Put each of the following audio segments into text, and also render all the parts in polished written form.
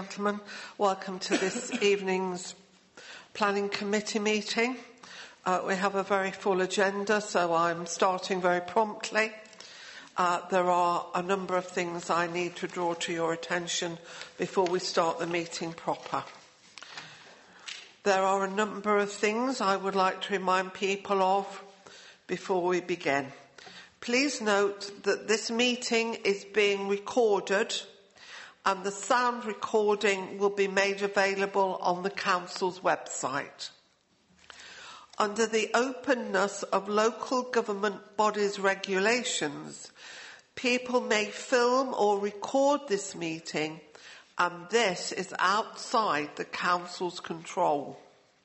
gentlemen. Welcome to this evening's Planning Committee meeting. We have a very full agenda, so I'm starting very promptly. There are a number of things I need to draw to your attention before we start the meeting proper. There are a number of things I would like to remind people of before we begin. Please note that this meeting is being recorded and the sound recording will be made available on the Council's website. Under the openness of local government bodies regulations, people may film or record this meeting, and this is outside the Council's control.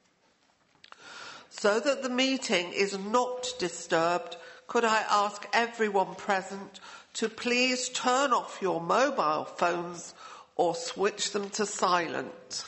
So that the meeting is not disturbed, could I ask everyone present to please turn off your mobile phones or switch them to silent.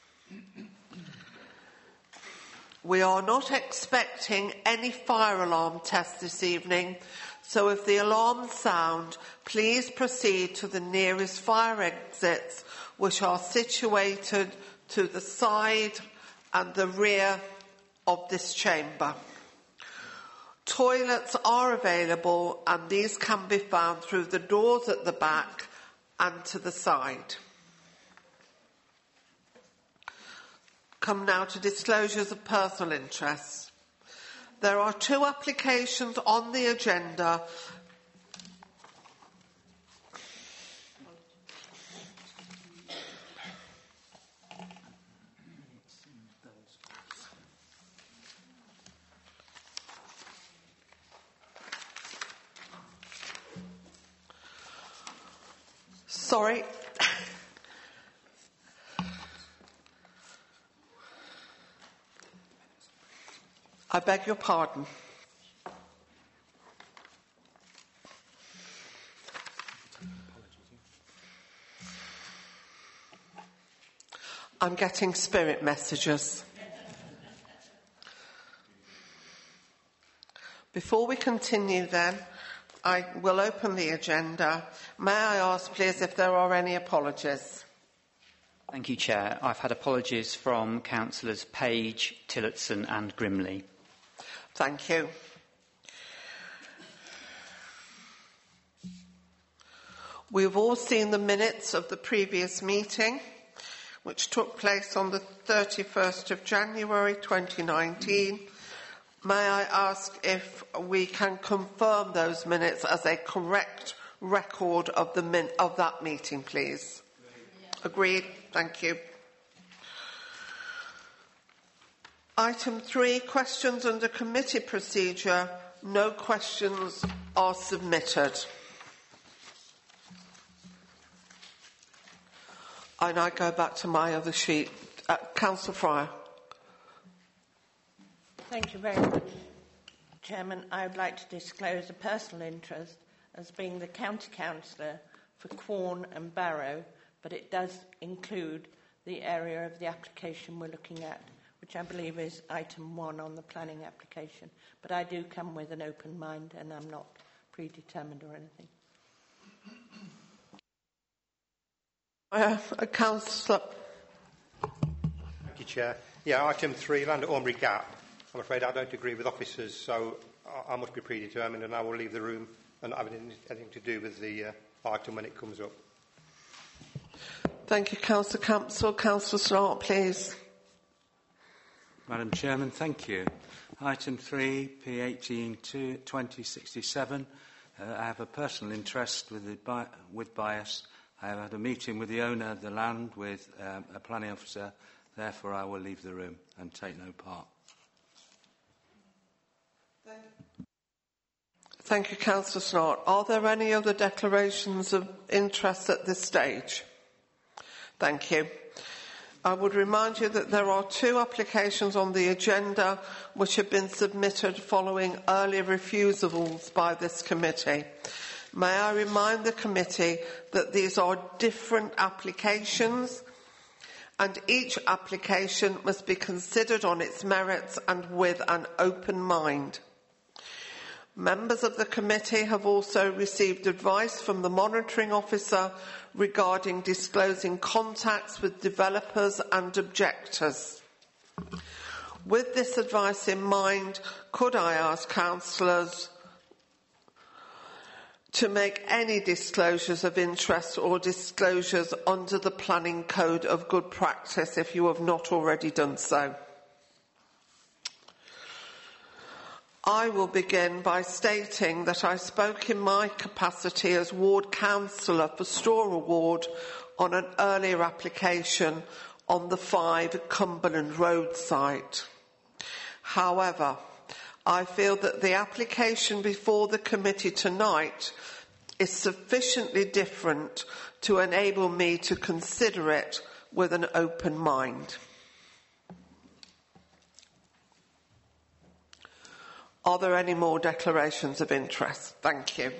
We are not expecting any fire alarm tests this evening, so if the alarms sound, please proceed to the nearest fire exits, which are situated to the side and the rear of this chamber. Toilets are available and these can be found through the doors at the back and to the side. Come now to disclosures of personal interests. There are 2 applications on the agenda. Sorry. I beg your pardon. I'm getting spirit messages. Before we continue then, I will open the agenda. May I ask, please, if there are any apologies? Thank you, Chair. I've had apologies from Councillors Page, Tillotson and Grimley. Thank you. We've all seen the minutes of the previous meeting, which took place on the 31st of January 2019. May I ask if we can confirm those minutes as a correct record of that meeting, please? Agreed. Thank you. Item 3, questions under committee procedure. No questions are submitted. I now go back to my other sheet. Councillor Fryer. Thank you very much, Chairman. I would like to disclose a personal interest as being the County Councillor for Quorn and Barrow, but it does include the area of the application we're looking at, which I believe is item 1 on the planning application. But I do come with an open mind and I'm not predetermined or anything. Councillor. Thank you, Chair. Yeah, item 3, Land at Ormbury Gap. I'm afraid I don't agree with officers, so I must be predetermined and I will leave the room and not have anything to do with the item when it comes up. Thank you, Councillor Campbell. Councillor Snart, please. Madam Chairman, thank you. Item 3, P18-2067. I have a personal interest with bias. I have had a meeting with the owner of the land with a planning officer. Therefore, I will leave the room and take no part. Thank you, Councillor Snart. Are there any other declarations of interest at this stage? Thank you. I would remind you that there are 2 applications on the agenda which have been submitted following earlier refusals by this committee. May I remind the committee that these are different applications and each application must be considered on its merits and with an open mind. Members of the committee have also received advice from the monitoring officer regarding disclosing contacts with developers and objectors. With this advice in mind, could I ask councillors to make any disclosures of interest or disclosures under the Planning Code of Good Practice if you have not already done so? I will begin by stating that I spoke in my capacity as ward councillor for Storr Ward on an earlier application on the 5 Cumberland Road site. However, I feel that the application before the committee tonight is sufficiently different to enable me to consider it with an open mind. Are there any more declarations of interest? Thank you.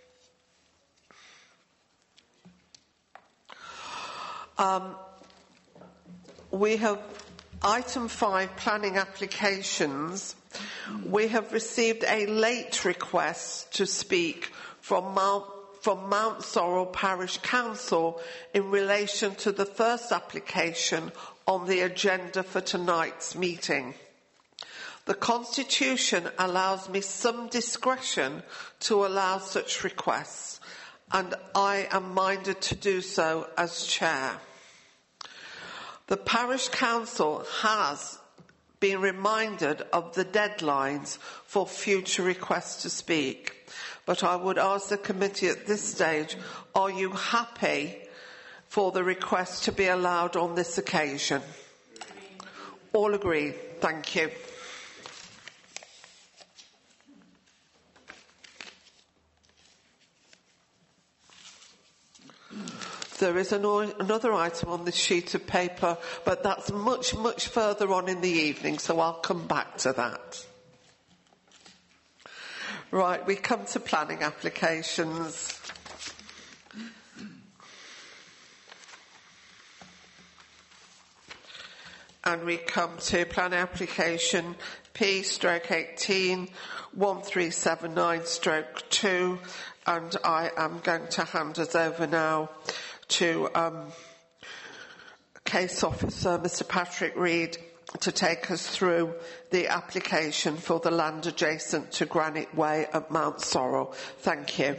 We have item 5, planning applications. We have received a late request to speak from Mount Sorrel Parish Council in relation to the first application on the agenda for tonight's meeting. The Constitution allows me some discretion to allow such requests, and I am minded to do so as chair. The Parish Council has been reminded of the deadlines for future requests to speak, but I would ask the committee at this stage, are you happy for the request to be allowed on this occasion? All agree. Thank you. There is another item on this sheet of paper, but that's much, much further on in the evening, so I'll come back to that. Right, we come to planning applications. And we come to planning application P/18 1379/2, and I am going to hand us over now to Case Officer Mr Patrick Reid to take us through the application for the land adjacent to Granite Way at Mount Sorrel. Thank you.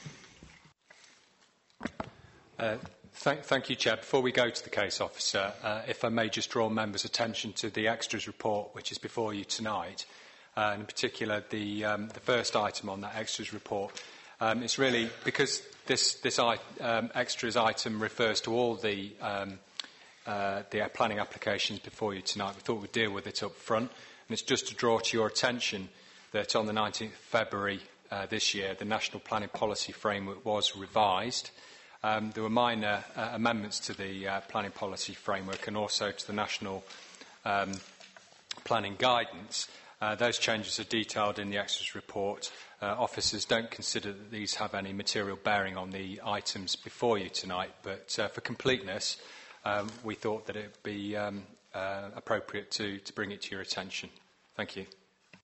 Thank you, Chair. Before we go to the Case Officer, if I may just draw members' attention to the extras report which is before you tonight, and in particular the first item on that extras report. It's really because this extras item refers to all the planning applications before you tonight. We thought we'd deal with it up front, and it's just to draw to your attention that on the 19th of February this year, the National Planning Policy Framework was revised. There were minor amendments to the planning policy framework and also to the National Planning Guidance. Those changes are detailed in the extras report. Officers don't consider that these have any material bearing on the items before you tonight, but for completeness, we thought that it would be appropriate to bring it to your attention. Thank you.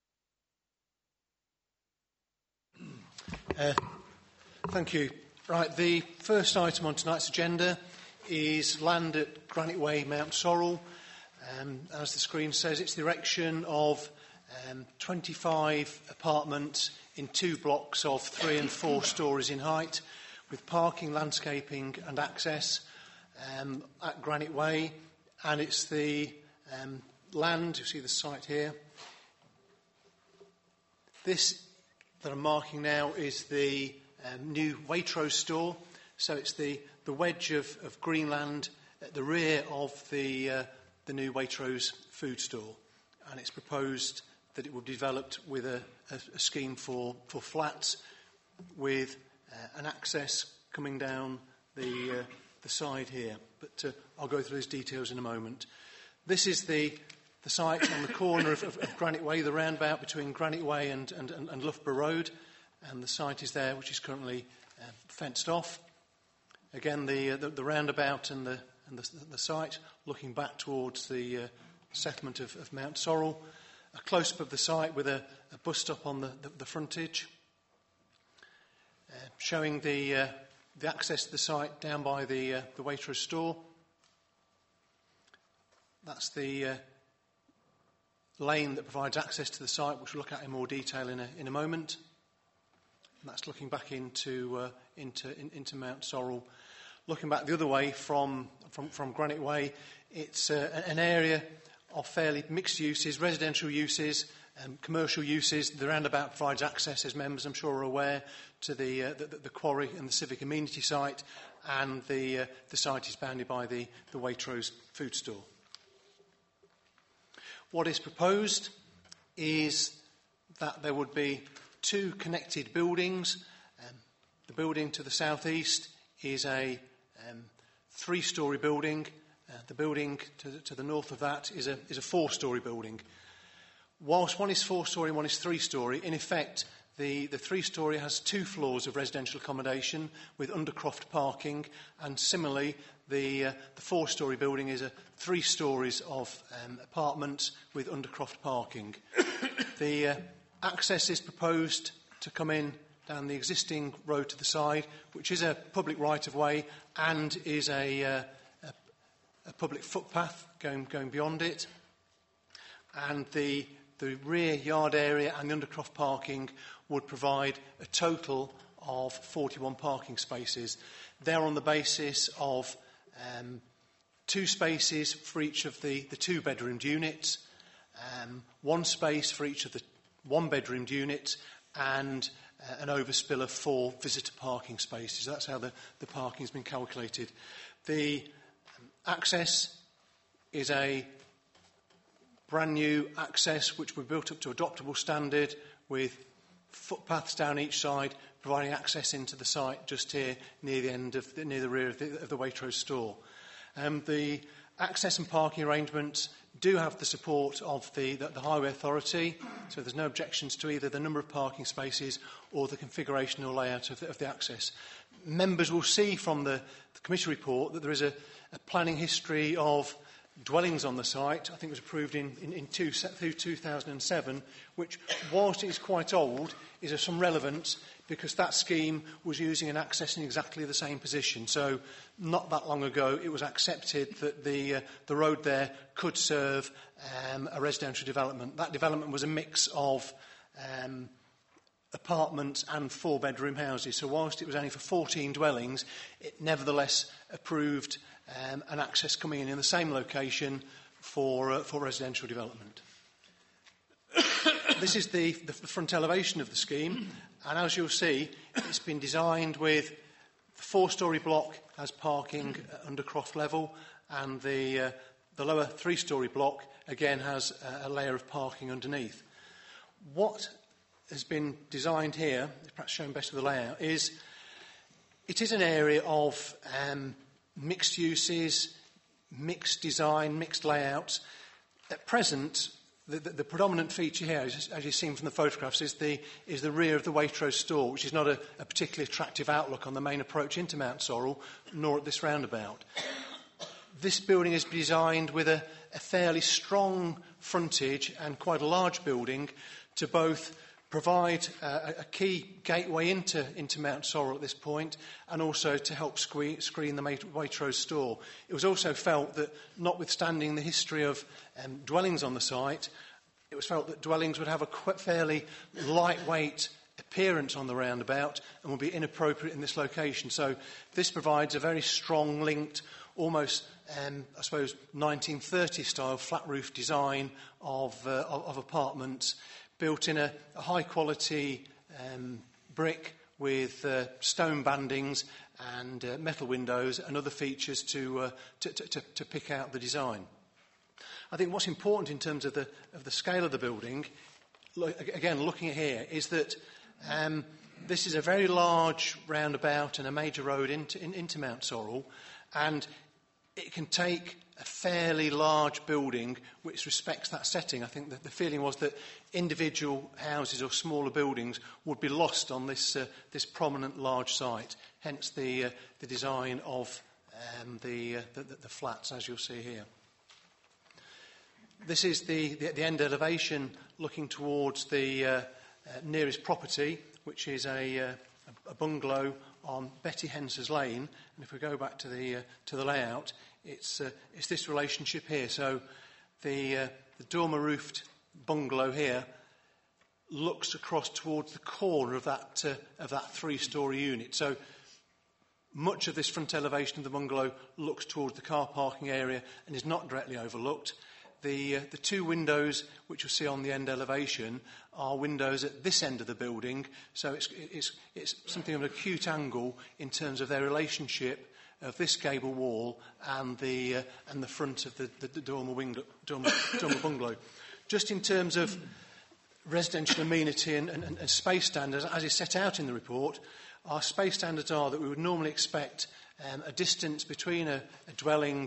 Thank you. Right, the first item on tonight's agenda is land at Granite Way, Mount Sorrel. As the screen says, it's the erection of 25 apartments in 2 blocks of 3 and 4 storeys in height, with parking, landscaping and access at Granite Way. And it's the land, you see the site here. This that I'm marking now is the new Waitrose store. So it's the wedge of Greenland at the rear of the new Waitrose food store. And it's proposed that it will be developed with a scheme for flats with an access coming down the side here. But I'll go through those details in a moment. This is the site on the corner of Granite Way, the roundabout between Granite Way and Loughborough Road. And the site is there, which is currently fenced off. Again, the roundabout and the site looking back towards the settlement of Mount Sorrel. close-up of the site with a bus stop on the frontage, showing the access to the site down by the Waitrose store. That's the lane that provides access to the site, which we'll look at in more detail in a moment. And that's looking back into Mount Sorrel. Looking back the other way from Granite Way, it's an area of fairly mixed uses, residential uses, commercial uses. The roundabout provides access, as members I'm sure are aware, to the quarry and the civic amenity site, and the site is bounded by the Waitrose food store. What is proposed is that there would be two connected buildings. The building to the southeast is a three-storey building. The building to the north of that is a four-storey building. Whilst one is four-storey and one is three-storey, in effect, the three-storey has 2 floors of residential accommodation with undercroft parking, and similarly, the four-storey building is 3 stories of apartments with undercroft parking. The access is proposed to come in down the existing road to the side, which is a public right-of-way and is a public footpath going beyond it. And the rear yard area and the undercroft parking would provide a total of 41 parking spaces. They're on the basis of 2 spaces for each of the 2-bedroomed units, 1 space for each of the 1-bedroomed units, and an overspill of 4 visitor parking spaces. That's how the parking has been calculated. The access is a brand new access which we built up to adoptable standard, with footpaths down each side, providing access into the site just here near the rear of the Waitrose store. The access and parking arrangements do have the support of the Highway Authority, so there's no objections to either the number of parking spaces or the configuration or layout of the access. Members will see from the committee report that there is a planning history of dwellings on the site. I think it was approved in 2007, which, whilst it is quite old, is of some relevance because that scheme was using an access in exactly the same position. So not that long ago, it was accepted that the road there could serve a residential development. That development was a mix of apartments and 4-bedroom houses. So whilst it was only for 14 dwellings, it nevertheless approved an access coming in the same location for residential development. This is the front elevation of the scheme, and as you'll see, it's been designed with the 4-storey block as parking under croft level, and the lower 3-storey block again has a layer of parking underneath. What has been designed here, perhaps shown best with the layout, is it is an area of mixed uses, mixed design, mixed layouts. At present, the predominant feature here, as you've seen from the photographs, is the rear of the Waitrose store, which is not a particularly attractive outlook on the main approach into Mount Sorrel, nor at this roundabout. This building is designed with a fairly strong frontage and quite a large building to both provide a key gateway into Mount Sorrel at this point, and also to help screen the Waitrose store. It was also felt that, notwithstanding the history of dwellings on the site, it was felt that dwellings would have a fairly lightweight appearance on the roundabout and would be inappropriate in this location. So this provides a very strong linked, almost, I suppose, 1930s style flat roof design of apartments, built in a high-quality brick with stone bandings and metal windows and other features to pick out the design. I think what's important in terms of the scale of the building, again, looking at here, is that this is a very large roundabout and a major road into Mount Sorrel, and it can take a fairly large building which respects that setting. I think that the feeling was that individual houses or smaller buildings would be lost on this prominent large site. Hence the design of the flats, as you'll see here. This is the end elevation looking towards the nearest property, which is a bungalow on Betty Hence's Lane. And if we go back to the layout, it's this relationship here. So the dormer roofed bungalow here looks across towards the corner of that 3-storey unit. So much of this front elevation of the bungalow looks towards the car parking area and is not directly overlooked. The 2 windows which you'll see on the end elevation are windows at this end of the building, so it's something of an acute angle in terms of their relationship of this gable wall and the front of the dormer bungalow. Just in terms of residential amenity and space standards, as is set out in the report, our space standards are that we would normally expect a distance between a dwelling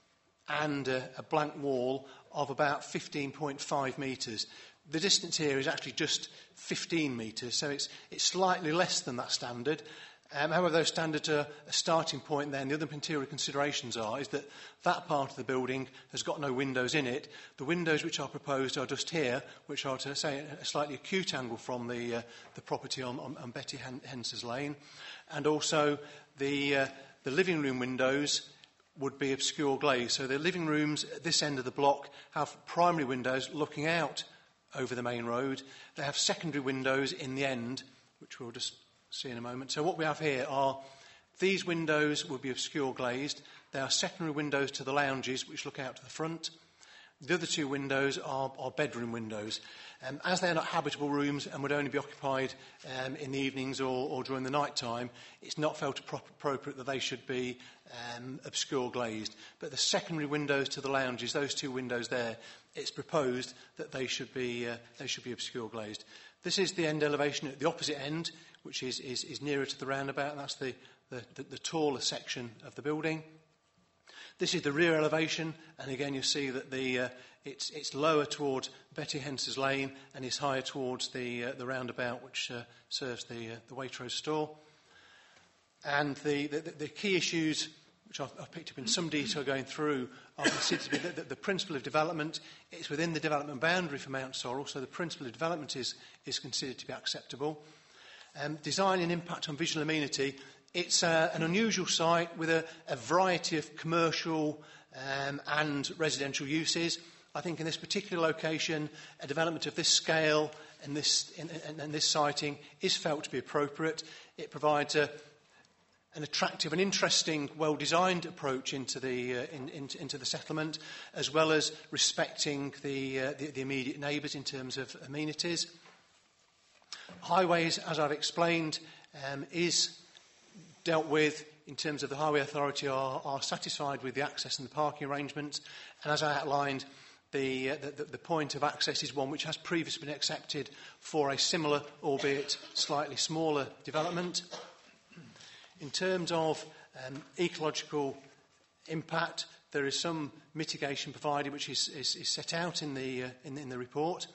and a blank wall of about 15.5 metres. The distance here is actually just 15 metres, so it's slightly less than that standard. However, those standards are a starting point then. The other material considerations is that part of the building has got no windows in it. The windows which are proposed are just here, which are, to say, a slightly acute angle from the property on Betty Hence's Lane. And also the living room windows would be obscure glaze. So the living rooms at this end of the block have primary windows looking out over the main road. They have secondary windows in the end, which we'll just see in a moment. So what we have here are these windows would be obscure glazed. They are secondary windows to the lounges, which look out to the front. The other 2 windows are bedroom windows. As they're not habitable rooms and would only be occupied in the evenings or during the night time, it's not felt appropriate that they should be obscure glazed. But the secondary windows to the lounges, those 2 windows there, it's proposed that they should be obscure glazed. This is the end elevation at the opposite end, which is nearer to the roundabout, and that's the taller section of the building. This is the rear elevation, and again you see that it's lower towards Betty Hence's Lane and is higher towards the roundabout, which serves the Waitrose store. And the key issues, which I've picked up in some detail going through, are considered to be the principle of development. It's within the development boundary for Mount Sorrel, so the principle of development is considered to be acceptable. Design and impact on visual amenity. It's an unusual site with a variety of commercial and residential uses. I think in this particular location, a development of this scale and this siting is felt to be appropriate. It provides an attractive and interesting, well-designed approach into the settlement, as well as respecting the immediate neighbours in terms of amenities. Highways, as I've explained, is dealt with in terms of the Highway Authority are satisfied with the access and the parking arrangements, and as I outlined, the point of access is one which has previously been accepted for a similar, albeit slightly smaller, development. In terms of ecological impact, there is some mitigation provided which is set out in the report.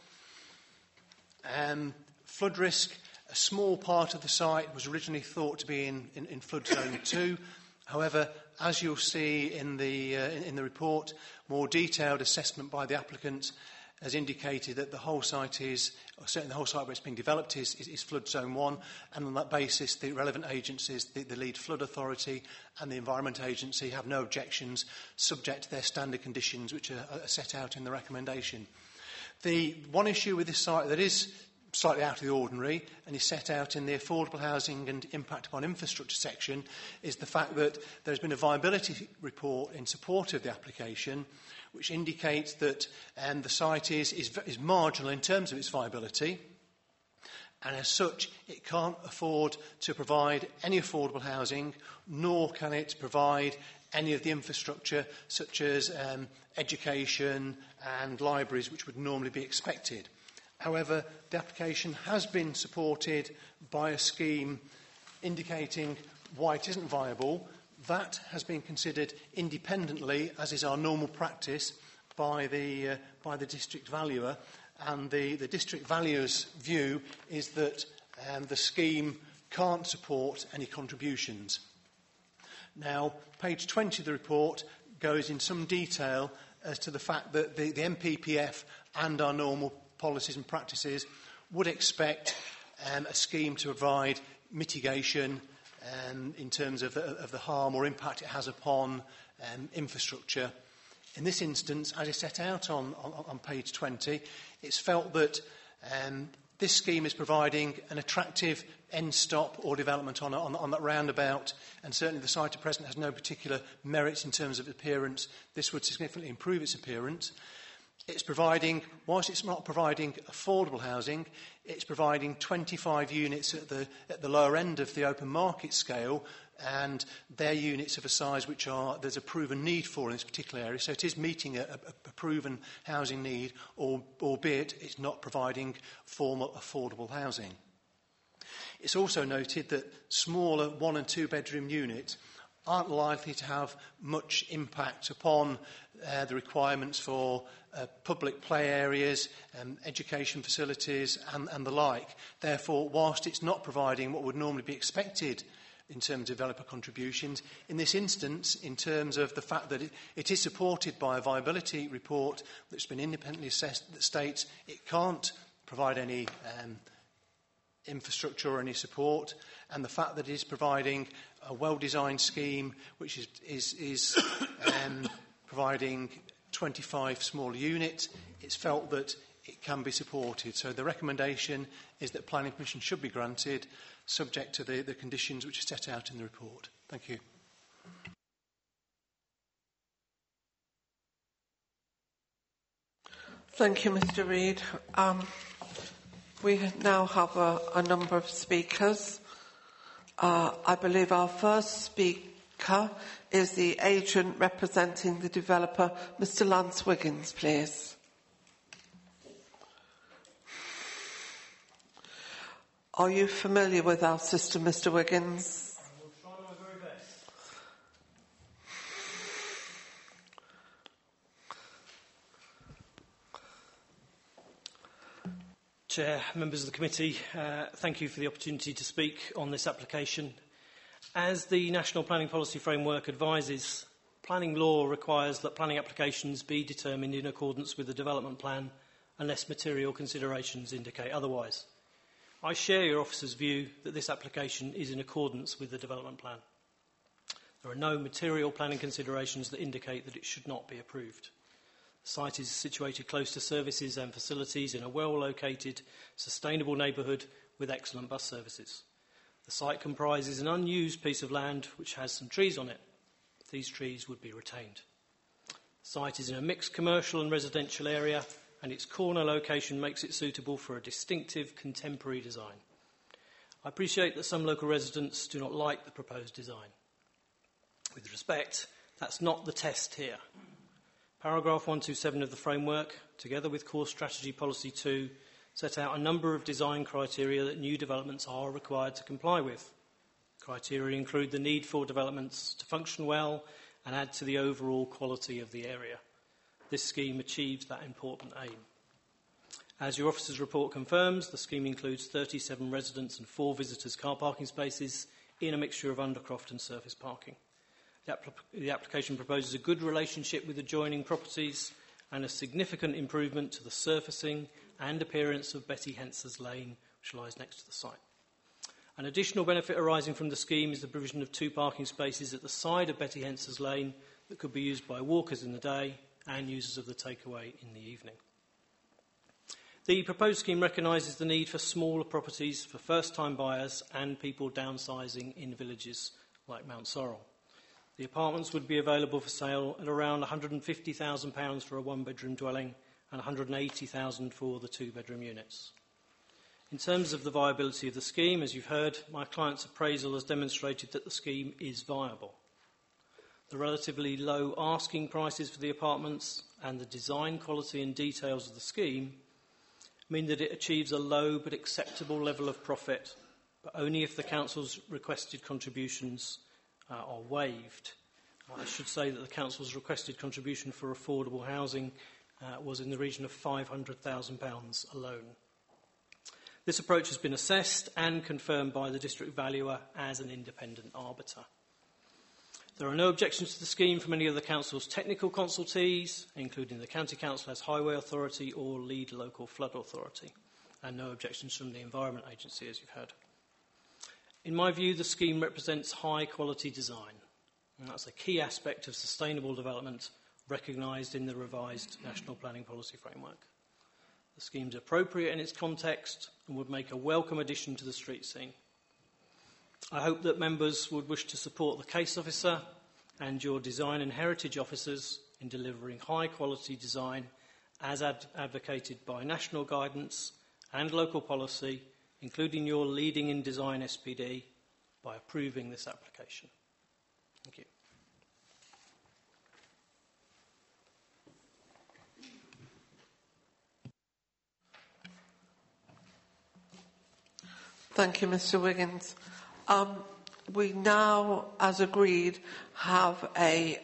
Flood risk. A small part of the site was originally thought to be in flood zone 2. However, as you'll see in the report, more detailed assessment by the applicant has indicated that the whole site or certainly the whole site where it's being developed is flood zone 1, and on that basis the relevant agencies, the lead flood authority and the Environment Agency, have no objections subject to their standard conditions which are set out in the recommendation. The one issue with this site that is slightly out of the ordinary and is set out in the affordable housing and impact upon infrastructure section is the fact that there's been a viability report in support of the application which indicates that the site is marginal in terms of its viability, and as such it can't afford to provide any affordable housing, nor can it provide any of the infrastructure such as education and libraries which would normally be expected. However, the application has been supported by a scheme indicating why it isn't viable. That has been considered independently, as is our normal practice, by the district valuer, and the district valuer's view is that the scheme can't support any contributions. Now, page 20 of the report goes in some detail as to the fact that the MPPF and our normal policies and practices would expect a scheme to provide mitigation in terms of the harm or impact it has upon infrastructure. In this instance, as is set out on page 20, it's felt that this scheme is providing an attractive end stop or development on that roundabout, and certainly the site at present has no particular merits in terms of appearance. This would significantly improve its appearance. It's providing, whilst it's not providing affordable housing, it's providing 25 units at the lower end of the open market scale, and they're units of a size which there's a proven need for in this particular area. So it is meeting a proven housing need, albeit it's not providing formal affordable housing. It's also noted that smaller 1- and 2-bedroom units aren't likely to have much impact upon the requirements for public play areas, education facilities and the like. Therefore, whilst it's not providing what would normally be expected in terms of developer contributions, in this instance, in terms of the fact that it is supported by a viability report that's been independently assessed that states it can't provide any infrastructure or any support, and the fact that it is providing a well-designed scheme which is providing 25 small units, it's felt that it can be supported. So the recommendation is that planning permission should be granted, subject to the conditions which are set out in the report. Thank you. Thank you, Mr. Reid. We now have a number of speakers. I believe our first speaker is the agent representing the developer, Mr. Lance Wiggins, please. Are you familiar with our system, Mr. Wiggins? I will try my very best. Chair, members of the committee, thank you for the opportunity to speak on this application. As the National Planning Policy Framework advises, planning law requires that planning applications be determined in accordance with the development plan unless material considerations indicate otherwise. I share your officer's view that this application is in accordance with the development plan. There are no material planning considerations that indicate that it should not be approved. The site is situated close to services and facilities in a well-located, sustainable neighbourhood with excellent bus services. The site comprises an unused piece of land which has some trees on it. These trees would be retained. The site is in a mixed commercial and residential area, and its corner location makes it suitable for a distinctive contemporary design. I appreciate that some local residents do not like the proposed design. With respect, that's not the test here. Paragraph 127 of the framework, together with Core Strategy Policy 2, set out a number of design criteria that new developments are required to comply with. Criteria include the need for developments to function well and add to the overall quality of the area. This scheme achieves that important aim. As your officer's report confirms, the scheme includes 37 residents and 4 visitors' car parking spaces in a mixture of undercroft and surface parking. The application proposes a good relationship with adjoining properties and a significant improvement to the surfacing and appearance of Betty Hence's Lane, which lies next to the site. An additional benefit arising from the scheme is the provision of 2 parking spaces at the side of Betty Hence's Lane that could be used by walkers in the day and users of the takeaway in the evening. The proposed scheme recognises the need for smaller properties for first-time buyers and people downsizing in villages like Mount Sorrel. The apartments would be available for sale at around £150,000 for a 1-bedroom dwelling and £180,000 for the 2-bedroom units. In terms of the viability of the scheme, as you've heard, my client's appraisal has demonstrated that the scheme is viable. The relatively low asking prices for the apartments and the design quality and details of the scheme mean that it achieves a low but acceptable level of profit, but only if the council's requested contributions are waived. I should say that the council's requested contribution for affordable housing was in the region of £500,000 alone. This approach has been assessed and confirmed by the district valuer as an independent arbiter. There are no objections to the scheme from any of the Council's technical consultees, including the County Council as Highway Authority or Lead Local Flood Authority, and no objections from the Environment Agency, as you've heard. In my view, the scheme represents high-quality design, and that's a key aspect of sustainable development recognised in the revised National Planning Policy Framework. The scheme is appropriate in its context and would make a welcome addition to the street scene. I hope that members would wish to support the case officer and your design and heritage officers in delivering high-quality design as advocated by national guidance and local policy, including your Leading in Design SPD, by approving this application. Thank you. Thank you, Mr. Wiggins. We now, as agreed, have a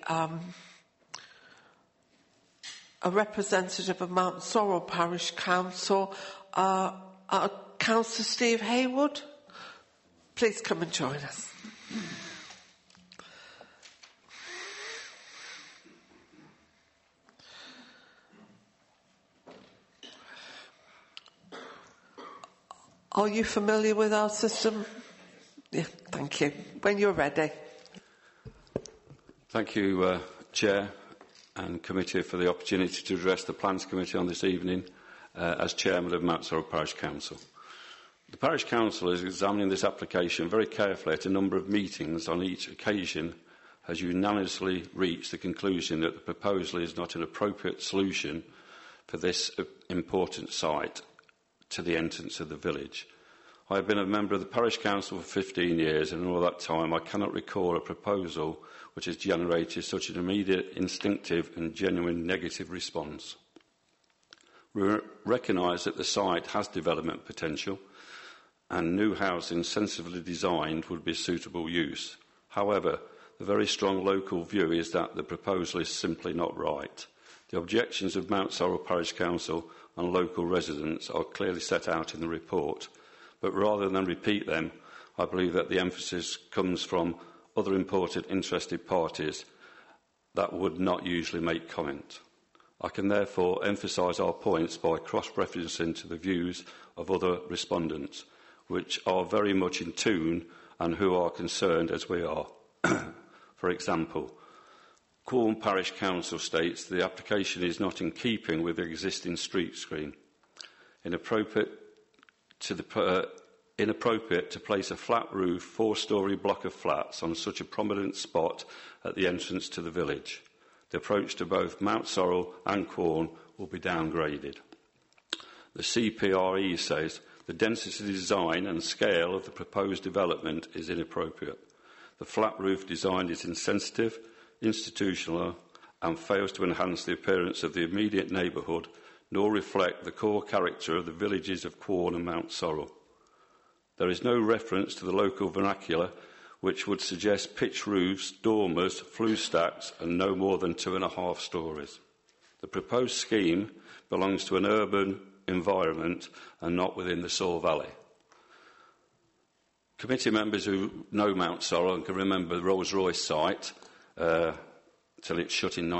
representative of Mount Sorrel Parish Council, Councillor Steve Haywood. Please come and join us. Are you familiar with our system? Yeah, thank you. When you're ready. Thank you, Chair and Committee, for the opportunity to address the Plans Committee on this evening as Chairman of Mount Sorrel Parish Council. The Parish Council is examining this application very carefully at a number of meetings. On each occasion has unanimously reached the conclusion that the proposal is not an appropriate solution for this important site to the entrance of the village. I have been a member of the Parish Council for 15 years, and in all that time I cannot recall a proposal which has generated such an immediate, instinctive and genuine negative response. We recognise that the site has development potential and new housing sensibly designed would be suitable use. However, the very strong local view is that the proposal is simply not right. The objections of Mount Sorrel Parish Council and local residents are clearly set out in the report, but rather than repeat them, I believe that the emphasis comes from other important interested parties that would not usually make comment. I can therefore emphasise our points by cross-referencing to the views of other respondents, which are very much in tune and who are concerned as we are. For example, Quorn Parish Council states the application is not in keeping with the existing street screen. Inappropriate to place a flat roof, four-storey block of flats on such a prominent spot at the entrance to the village. The approach to both Mount Sorrel and Quorn will be downgraded. The CPRE says the density design and scale of the proposed development is inappropriate. The flat roof design is insensitive, institutional and fails to enhance the appearance of the immediate neighbourhood nor reflect the core character of the villages of Quorn and Mount Sorrel. There is no reference to the local vernacular which would suggest pitch roofs, dormers, flue stacks and no more than 2.5 storeys. The proposed scheme belongs to an urban environment and not within the Soar Valley. Committee members who know Mount Sorrel and can remember the Rolls-Royce site till it shut in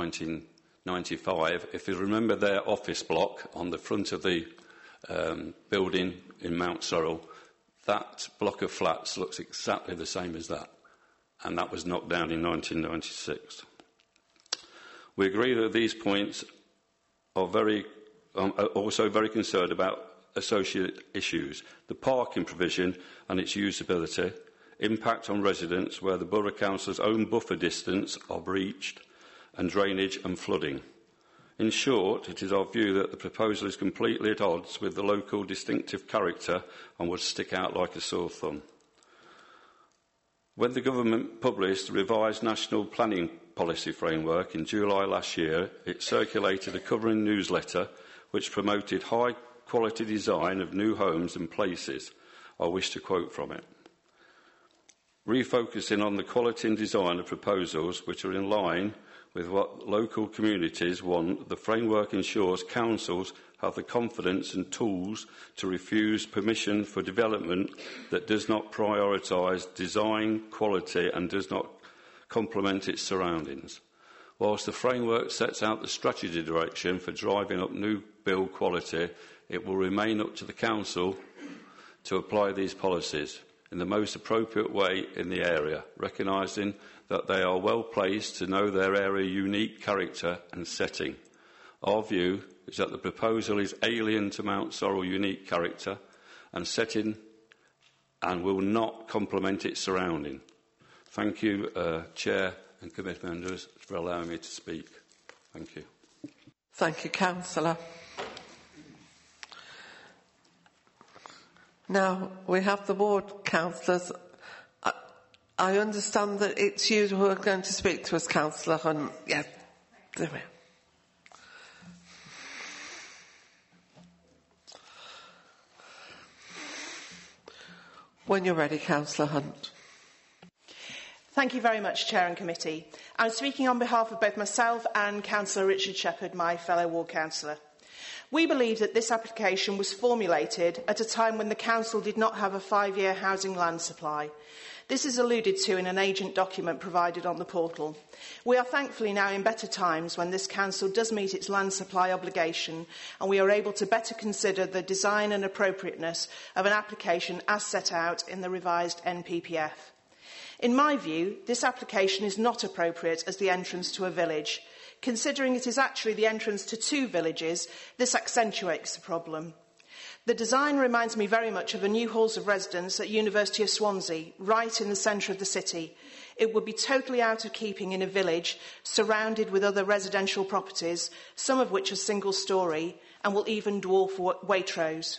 1995, if you remember their office block on the front of the building in Mount Sorrel, that block of flats looks exactly the same as that, and that was knocked down in 1996. We agree that these points are also very concerned about associated issues, the parking provision and its usability, impact on residents where the Borough Council's own buffer distance are breached, and drainage and flooding. In short, it is our view that the proposal is completely at odds with the local distinctive character and would stick out like a sore thumb. When the government published the revised National Planning Policy Framework in July last year, it circulated a covering newsletter which promoted high-quality design of new homes and places. I wish to quote from it. Refocusing on the quality and design of proposals which are in line with what local communities want, the framework ensures councils have the confidence and tools to refuse permission for development that does not prioritise design quality and does not complement its surroundings. Whilst the framework sets out the strategy direction for driving up new build quality, it will remain up to the Council to apply these policies in the most appropriate way in the area, recognising that they are well placed to know their area unique character and setting. Our view is that the proposal is alien to Mount Sorrel unique character and setting and will not complement its surrounding. Thank you, Chair and Committee members, for allowing me to speak. Thank you. Thank you, Councillor. Now, we have the ward councillors. I understand that it's you who are going to speak to us, Councillor Hunt. Yes, there we are. When you're ready, Councillor Hunt. Thank you very much, Chair and Committee. I'm speaking on behalf of both myself and Councillor Richard Shepherd, my fellow ward councillor. We believe that this application was formulated at a time when the Council did not have a 5-year housing land supply. This is alluded to in an agent document provided on the portal. We are thankfully now in better times when this Council does meet its land supply obligation and we are able to better consider the design and appropriateness of an application as set out in the revised NPPF. In my view, this application is not appropriate as the entrance to a village. Considering it is actually the entrance to 2 villages, this accentuates the problem. The design reminds me very much of the new halls of residence at University of Swansea, right in the centre of the city. It would be totally out of keeping in a village surrounded with other residential properties, some of which are single-storey, and will even dwarf Waitrose.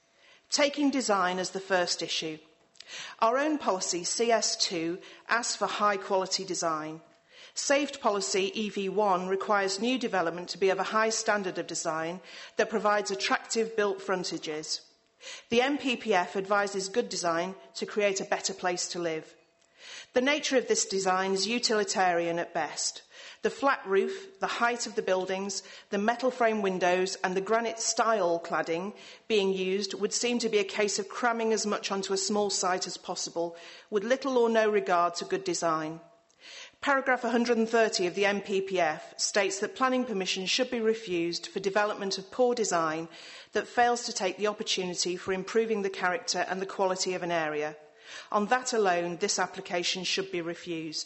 Taking design as the first issue. Our own policy, CS2, asks for high-quality design. Saved policy EV1 requires new development to be of a high standard of design that provides attractive built frontages. The NPPF advises good design to create a better place to live. The nature of this design is utilitarian at best. The flat roof, the height of the buildings, the metal frame windows and the granite style cladding being used would seem to be a case of cramming as much onto a small site as possible, with little or no regard to good design. Paragraph 130 of the NPPF states that planning permission should be refused for development of poor design that fails to take the opportunity for improving the character and the quality of an area. On that alone, this application should be refused.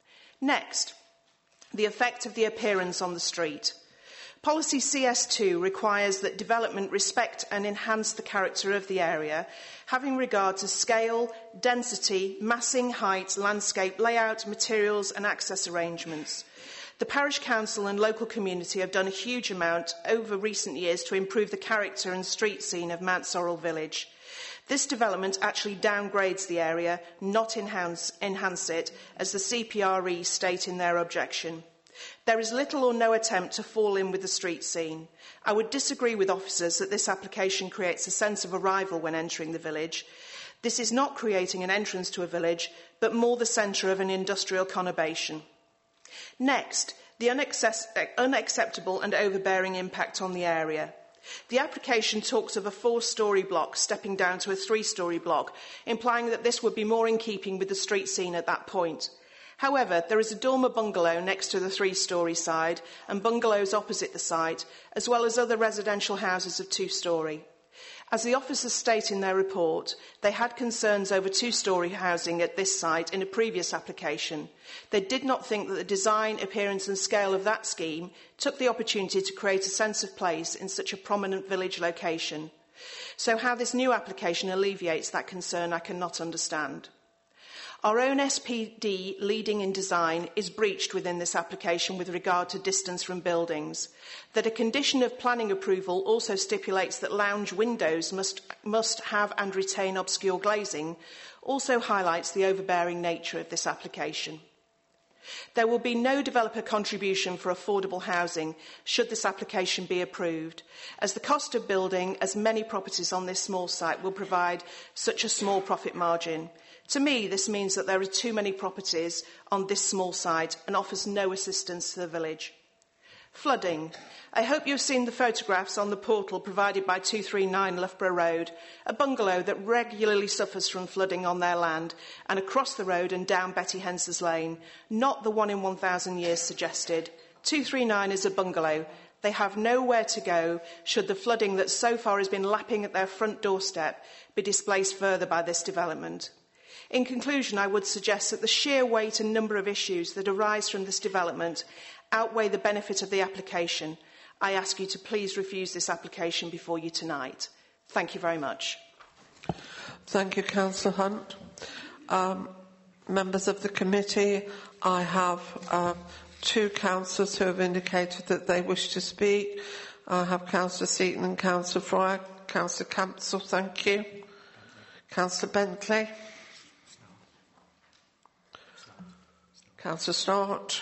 Next, the effect of the appearance on the street. Policy CS2 requires that development respect and enhance the character of the area, having regard to scale, density, massing, height, landscape, layout, materials and access arrangements. The parish council and local community have done a huge amount over recent years to improve the character and street scene of Mount Sorrel village. This development actually downgrades the area, not enhance it, as the CPRE state in their objection. There is little or no attempt to fall in with the street scene. I would disagree with officers that this application creates a sense of arrival when entering the village. This is not creating an entrance to a village, but more the centre of an industrial conurbation. Next, the unacceptable and overbearing impact on the area. The application talks of a 4-storey block stepping down to a 3-storey block, implying that this would be more in keeping with the street scene at that point. However, there is a dormer bungalow next to the 3-storey side and bungalows opposite the site, as well as other residential houses of 2-storey. As the officers state in their report, they had concerns over 2-storey housing at this site in a previous application. They did not think that the design, appearance and scale of that scheme took the opportunity to create a sense of place in such a prominent village location. So how this new application alleviates that concern, I cannot understand. Our own SPD leading in design is breached within this application with regard to distance from buildings. That a condition of planning approval also stipulates that lounge windows must have and retain obscure glazing also highlights the overbearing nature of this application. There will be no developer contribution for affordable housing should this application be approved, as the cost of building as many properties on this small site will provide such a small profit margin. To me, this means that there are too many properties on this small site and offers no assistance to the village. Flooding. I hope you've seen the photographs on the portal provided by 239 Loughborough Road, a bungalow that regularly suffers from flooding on their land and across the road and down Betty Hence's Lane, not the 1 in 1,000 years suggested. 239 is a bungalow. They have nowhere to go should the flooding that so far has been lapping at their front doorstep be displaced further by this development. In conclusion, I would suggest that the sheer weight and number of issues that arise from this development outweigh the benefit of the application. I ask you to please refuse this application before you tonight. Thank you very much. Thank you, Councillor Hunt. Members of the committee, I have two councillors who have indicated that they wish to speak. I have Councillor Seaton and Councillor Fryer. Councillor Campbell, thank you. Councillor Bentley. Councillor Start.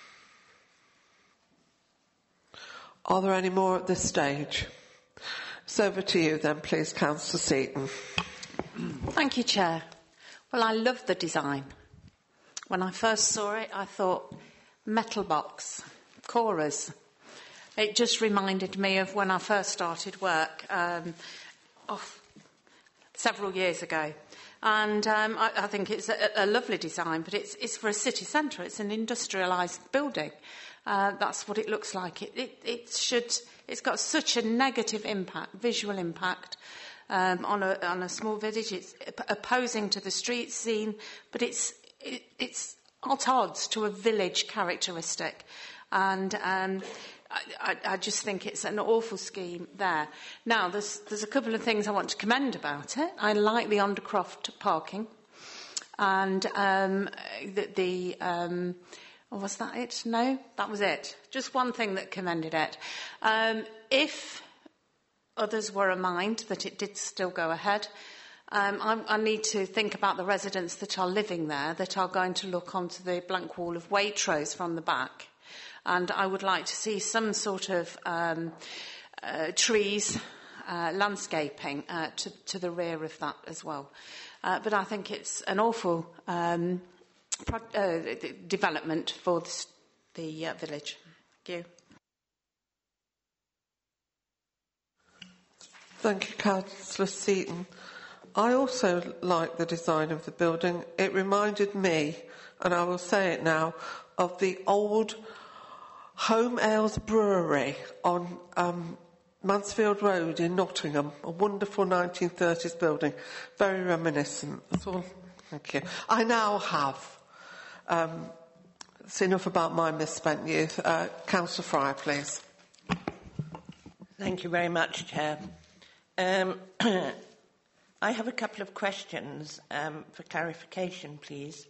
Are there any more at this stage? It's over to you then, please, Councillor Seaton. Thank you, Chair. Well, I love the design. When I first saw it, I thought, metal box, Cora's. It just reminded me of when I first started work several years ago. And I think it's a lovely design, but it's for a city centre. It's an industrialised building. That's what it looks like. It's got such a negative impact, visual impact on a small village. It's opposing to the street scene, but it's at odds to a village characteristic. And I just think it's an awful scheme there. Now, there's a couple of things I want to commend about it. I like the Undercroft parking, and was that it? No, that was it. Just one thing that commended it. If others were a mind that it did still go ahead, I need to think about the residents that are living there, that are going to look onto the blank wall of Waitrose from the back. And I would like to see some sort of trees, landscaping to the rear of that as well. But I think it's an awful development for the village. Thank you. Thank you, Councillor Seaton. I also like the design of the building. It reminded me, and I will say it now, of the old Home Ales Brewery on Mansfield Road in Nottingham, a wonderful 1930s building, very reminiscent. That's all. Thank you. I now have. It's enough about my misspent youth. Councillor Fryer, please. Thank you very much, Chair. I have a couple of questions for clarification, please.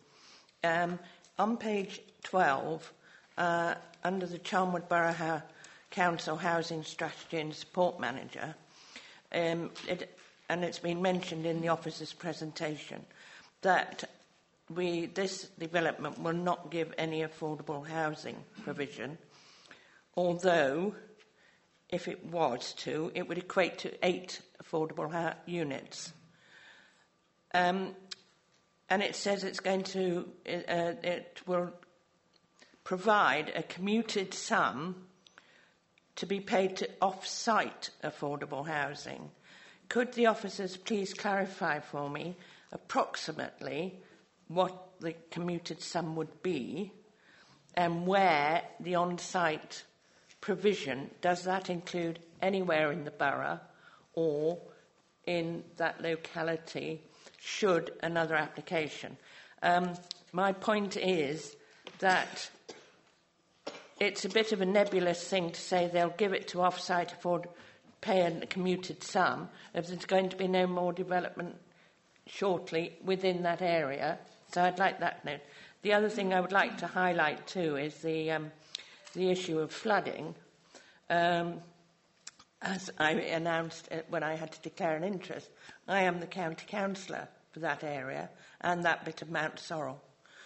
On page 12, under the Charnwood Borough Council Housing Strategy and Support Manager, and it's been mentioned in the officer's presentation, that this development will not give any affordable housing provision, although if it was to, it would equate to 8 affordable units. And it says it's going to, it will provide a commuted sum to be paid to off-site affordable housing. Could the officers please clarify for me approximately what the commuted sum would be and where the on-site provision, does that include anywhere in the borough or in that locality should another application? My point is that it's a bit of a nebulous thing to say they'll give it to off-site pay a commuted sum if there's going to be no more development shortly within that area. So I'd like that note. The other thing I would like to highlight too is the issue of flooding. As I announced when I had to declare an interest, I am the county councillor for that area and that bit of Mount Sorrel.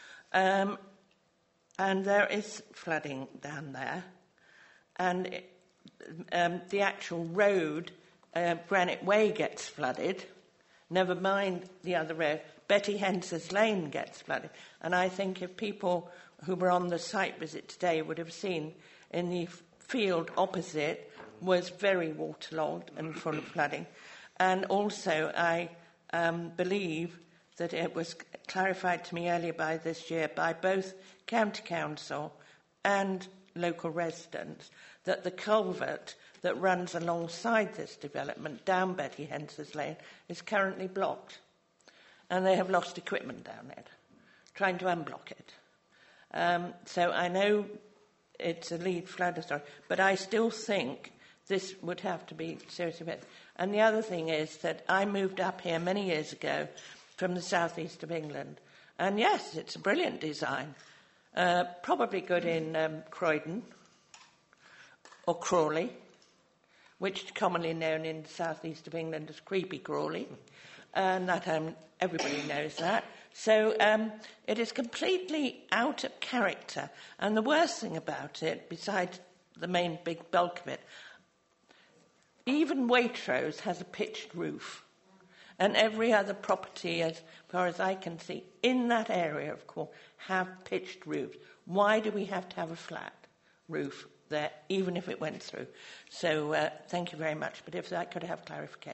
And there is flooding down there. And the actual road, Granite Way, gets flooded. Never mind the other road. Betty Hence's Lane gets flooded. And I think if people who were on the site visit today would have seen in the field opposite was very waterlogged and full of flooding. And also, I believe that it was clarified to me earlier this year by both County Council and local residents that the culvert that runs alongside this development down Betty Hence's Lane is currently blocked. And they have lost equipment down it, trying to unblock it. So I know it's a lead flood authority, but I still think this would have to be seriously met. And the other thing is that I moved up here many years ago from the southeast of England. And yes, it's a brilliant design. Probably good in Croydon or Crawley, which is commonly known in the southeast of England as Creepy Crawley. And that everybody knows that. So it is completely out of character. And the worst thing about it, besides the main big bulk of it, even Waitrose has a pitched roof. And every other property, as far as I can see, in that area, of course, have pitched roofs. Why do we have to have a flat roof there, even if it went through? So thank you very much. But if I could have clarification.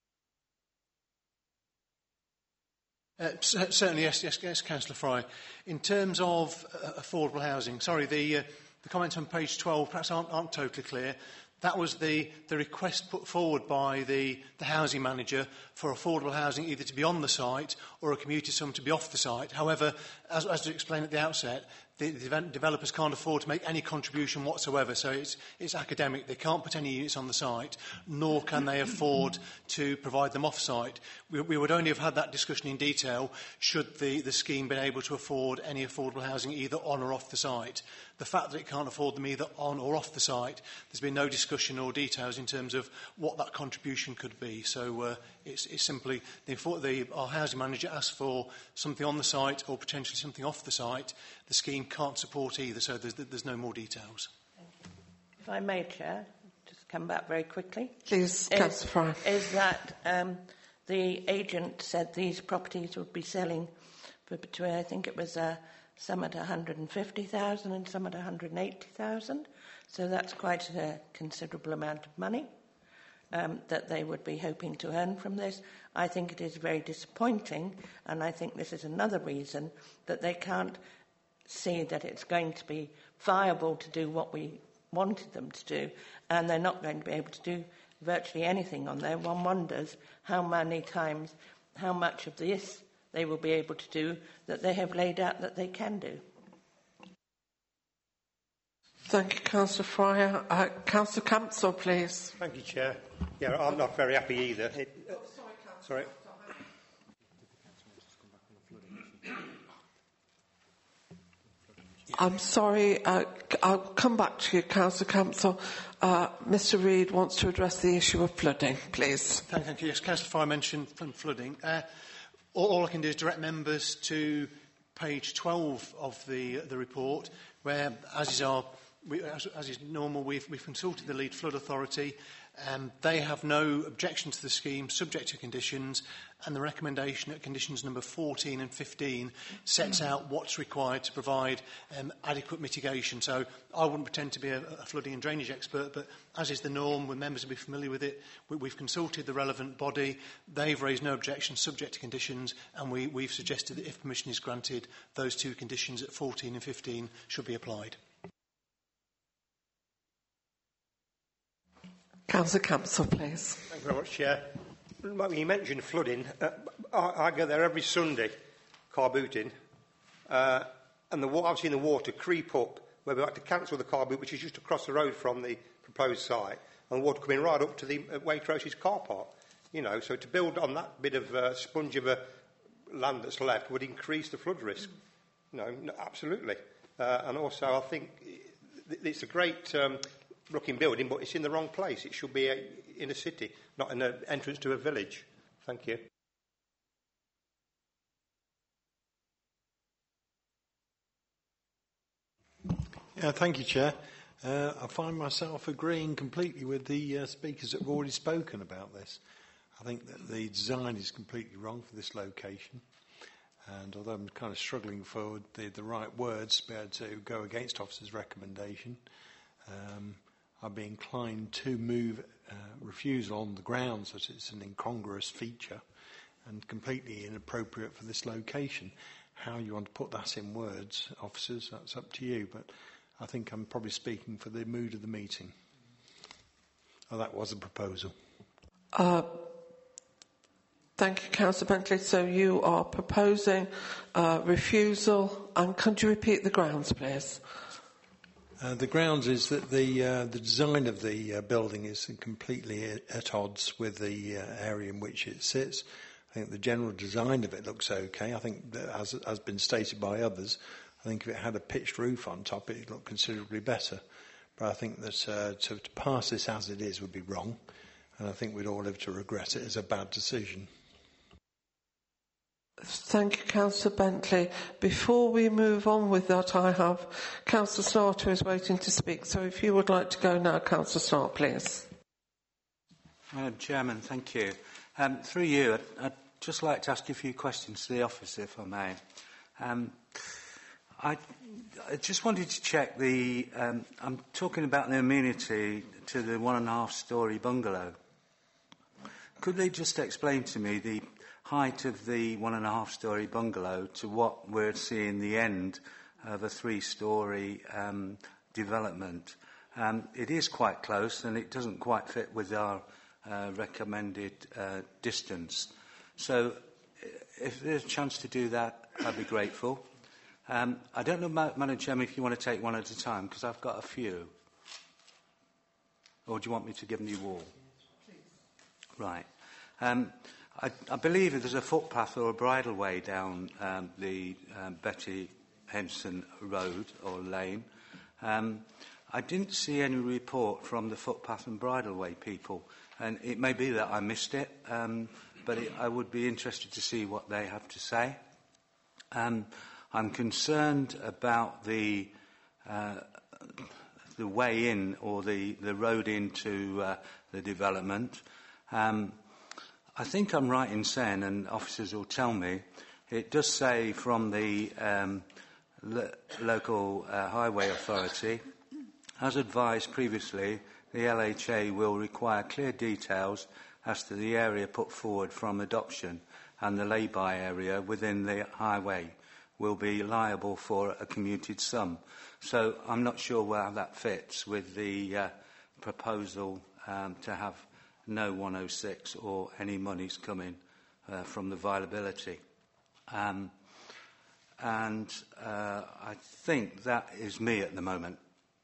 Certainly, yes, Councillor Fry. In terms of affordable housing, sorry, the comments on page 12 perhaps aren't totally clear. That was the request put forward by the housing manager for affordable housing either to be on the site or a commuter sum to be off the site. However, as I explained at the outset, the developers can't afford to make any contribution whatsoever, so it's academic. They can't put any units on the site, nor can they afford to provide them off-site. We would only have had that discussion in detail should the scheme been able to afford any affordable housing either on or off the site. The fact that it can't afford them either on or off the site, there's been no discussion or details in terms of what that contribution could be. So it's simply our housing manager asked for something on the site or potentially something off the site. The scheme can't support either, so there's no more details. If I may, Chair, just come back very quickly. Please, Councillor Fry. Is that the agent said these properties would be selling for between, I think it was some at 150,000 and some at 180,000. So that's quite a considerable amount of money that they would be hoping to earn from this. I think it is very disappointing, and I think this is another reason that they can't see that it's going to be viable to do what we wanted them to do, and they're not going to be able to do virtually anything on there. One wonders how much of this they will be able to do that they have laid out that they can do. Thank you, Councillor Fryer. Councillor Campbell, please. Thank you, Chair. Yeah, I'm not very happy either. Sorry. I'm sorry. I'll come back to you, Councillor Campbell. Mr. Reid wants to address the issue of flooding, please. Thank you. Yes, Councillor Fry mentioned flooding. All I can do is direct members to page 12 of the report, where, as is normal, we've consulted the lead flood authority. They have no objection to the scheme, subject to conditions, and the recommendation at conditions number 14 and 15 sets out what's required to provide adequate mitigation. So I wouldn't pretend to be a flooding and drainage expert, but as is the norm, when members will be familiar with it, we've consulted the relevant body. They've raised no objection, subject to conditions, and we've suggested that if permission is granted, those two conditions at 14 and 15 should be applied. Councillor Campbell, please. Thank you very much, Chair. You mentioned flooding. I go there every Sunday, car booting, and I've seen the water creep up where we had to cancel the car boot, which is just across the road from the proposed site, and the water coming right up to the Waitrose's car park. You know, so to build on that bit of sponge of a land that's left would increase the flood risk. No, absolutely. And also, I think it's a great looking building, but it's in the wrong place. It should be in a city, not in an entrance to a village. Thank you. Yeah, thank you, Chair. I find myself agreeing completely with the speakers that have already spoken about this. I think that the design is completely wrong for this location. And although I'm kind of struggling for the right words to be able to go against officer's recommendation, I'd be inclined to move refusal on the grounds that it's an incongruous feature and completely inappropriate for this location. How you want to put that in words, officers, that's up to you, but I think I'm probably speaking for the mood of the meeting. Oh, that was a proposal. Thank you, Councillor Bentley. So you are proposing refusal, and could you repeat the grounds, please? The grounds is that the design of the building is completely at odds with the area in which it sits. I think the general design of it looks okay. I think that, as has been stated by others, I think if it had a pitched roof on top, it would look considerably better. But I think that to pass this as it is would be wrong, and I think we'd all live to regret it as a bad decision. Thank you, Councillor Bentley. Before we move on with that, I have Councillor Snart who is waiting to speak. So if you would like to go now, Councillor Snart, please. Madam Chairman, thank you. Through you, I'd just like to ask you a few questions to the officer, if I may. I just wanted to check the... I'm talking about the amenity to the 1.5-storey bungalow. Could they just explain to me the height of the 1.5-storey bungalow to what we're seeing the end of a 3-storey development? It is quite close and it doesn't quite fit with our recommended distance. So if there's a chance to do that, I'd be grateful. I don't know, Madam Chairman, if you want to take one at a time, because I've got a few. Or do you want me to give them you all? Please. Right. I believe there's a footpath or a bridleway down the Betty Henson Road or lane. I didn't see any report from the footpath and bridleway people, and it may be that I missed it, but I would be interested to see what they have to say. I'm concerned about the way in or the road into the development. I think I'm right in saying, and officers will tell me, it does say from the local highway authority, as advised previously, the LHA will require clear details as to the area put forward from adoption, and the lay-by area within the highway will be liable for a commuted sum. So I'm not sure where that fits with the proposal to have no 106 or any monies coming from the viability. And I think that is me at the moment.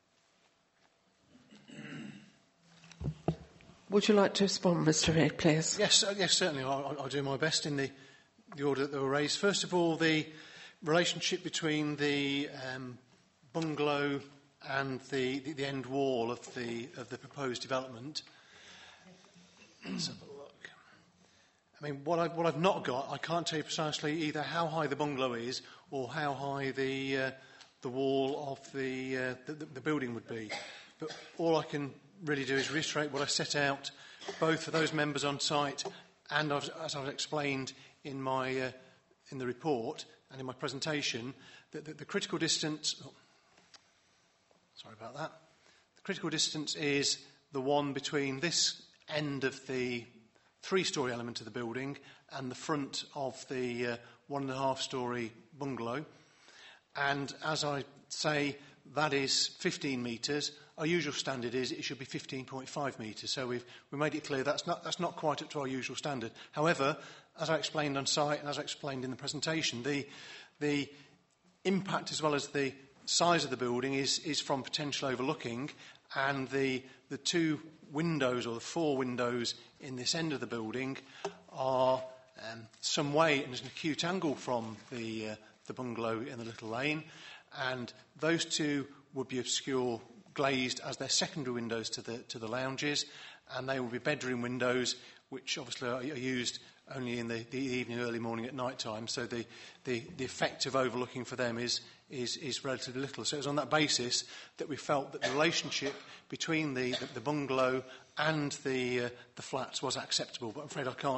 Would you like to respond, Mr. Reid, please? Yes, certainly. I'll do my best in the order that they were raised. First of all, the relationship between the bungalow and the end wall of the proposed development. Let's have a look. I mean, what I've not got, I can't tell you precisely either how high the bungalow is or how high the wall of the building would be. But all I can really do is reiterate what I set out, both for those members on site and as I've explained in my in the report and in my presentation, that the critical distance. Oh, sorry about that. The critical distance is the one between this end of the 3-storey element of the building and the front of the 1.5-storey bungalow. And as I say, that is 15 metres. Our usual standard is it should be 15.5 metres. So we made it clear that's not quite up to our usual standard. However, as I explained on site and as I explained in the presentation, the impact as well as the size of the building is from potential overlooking, and the 2 windows or the 4 windows in this end of the building are some way and there's an acute angle from the bungalow in the little lane, and those 2 would be obscure glazed as their secondary windows to the lounges, and they will be bedroom windows which obviously are used only in the evening, early morning, at night time. So the effect of overlooking for them is relatively little. So it was on that basis that we felt that the relationship between the bungalow and the flats was acceptable. But I'm afraid I can't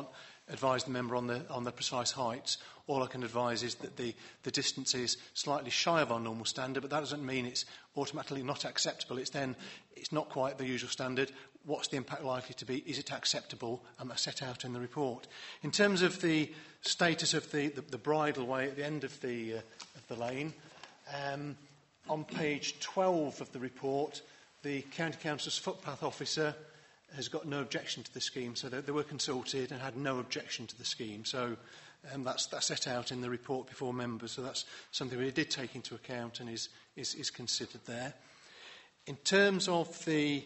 advise the member on the precise heights. All I can advise is that the distance is slightly shy of our normal standard, but that doesn't mean it's automatically not acceptable. It's not quite the usual standard. What's the impact likely to be? Is it acceptable? And that's set out in the report. In terms of the status of the bridleway at the end of the lane, on page 12 of the report, the County Council's footpath officer has got no objection to the scheme, so they were consulted and had no objection to the scheme. So that's set out in the report before members, so that's something we did take into account and is considered there. In terms of the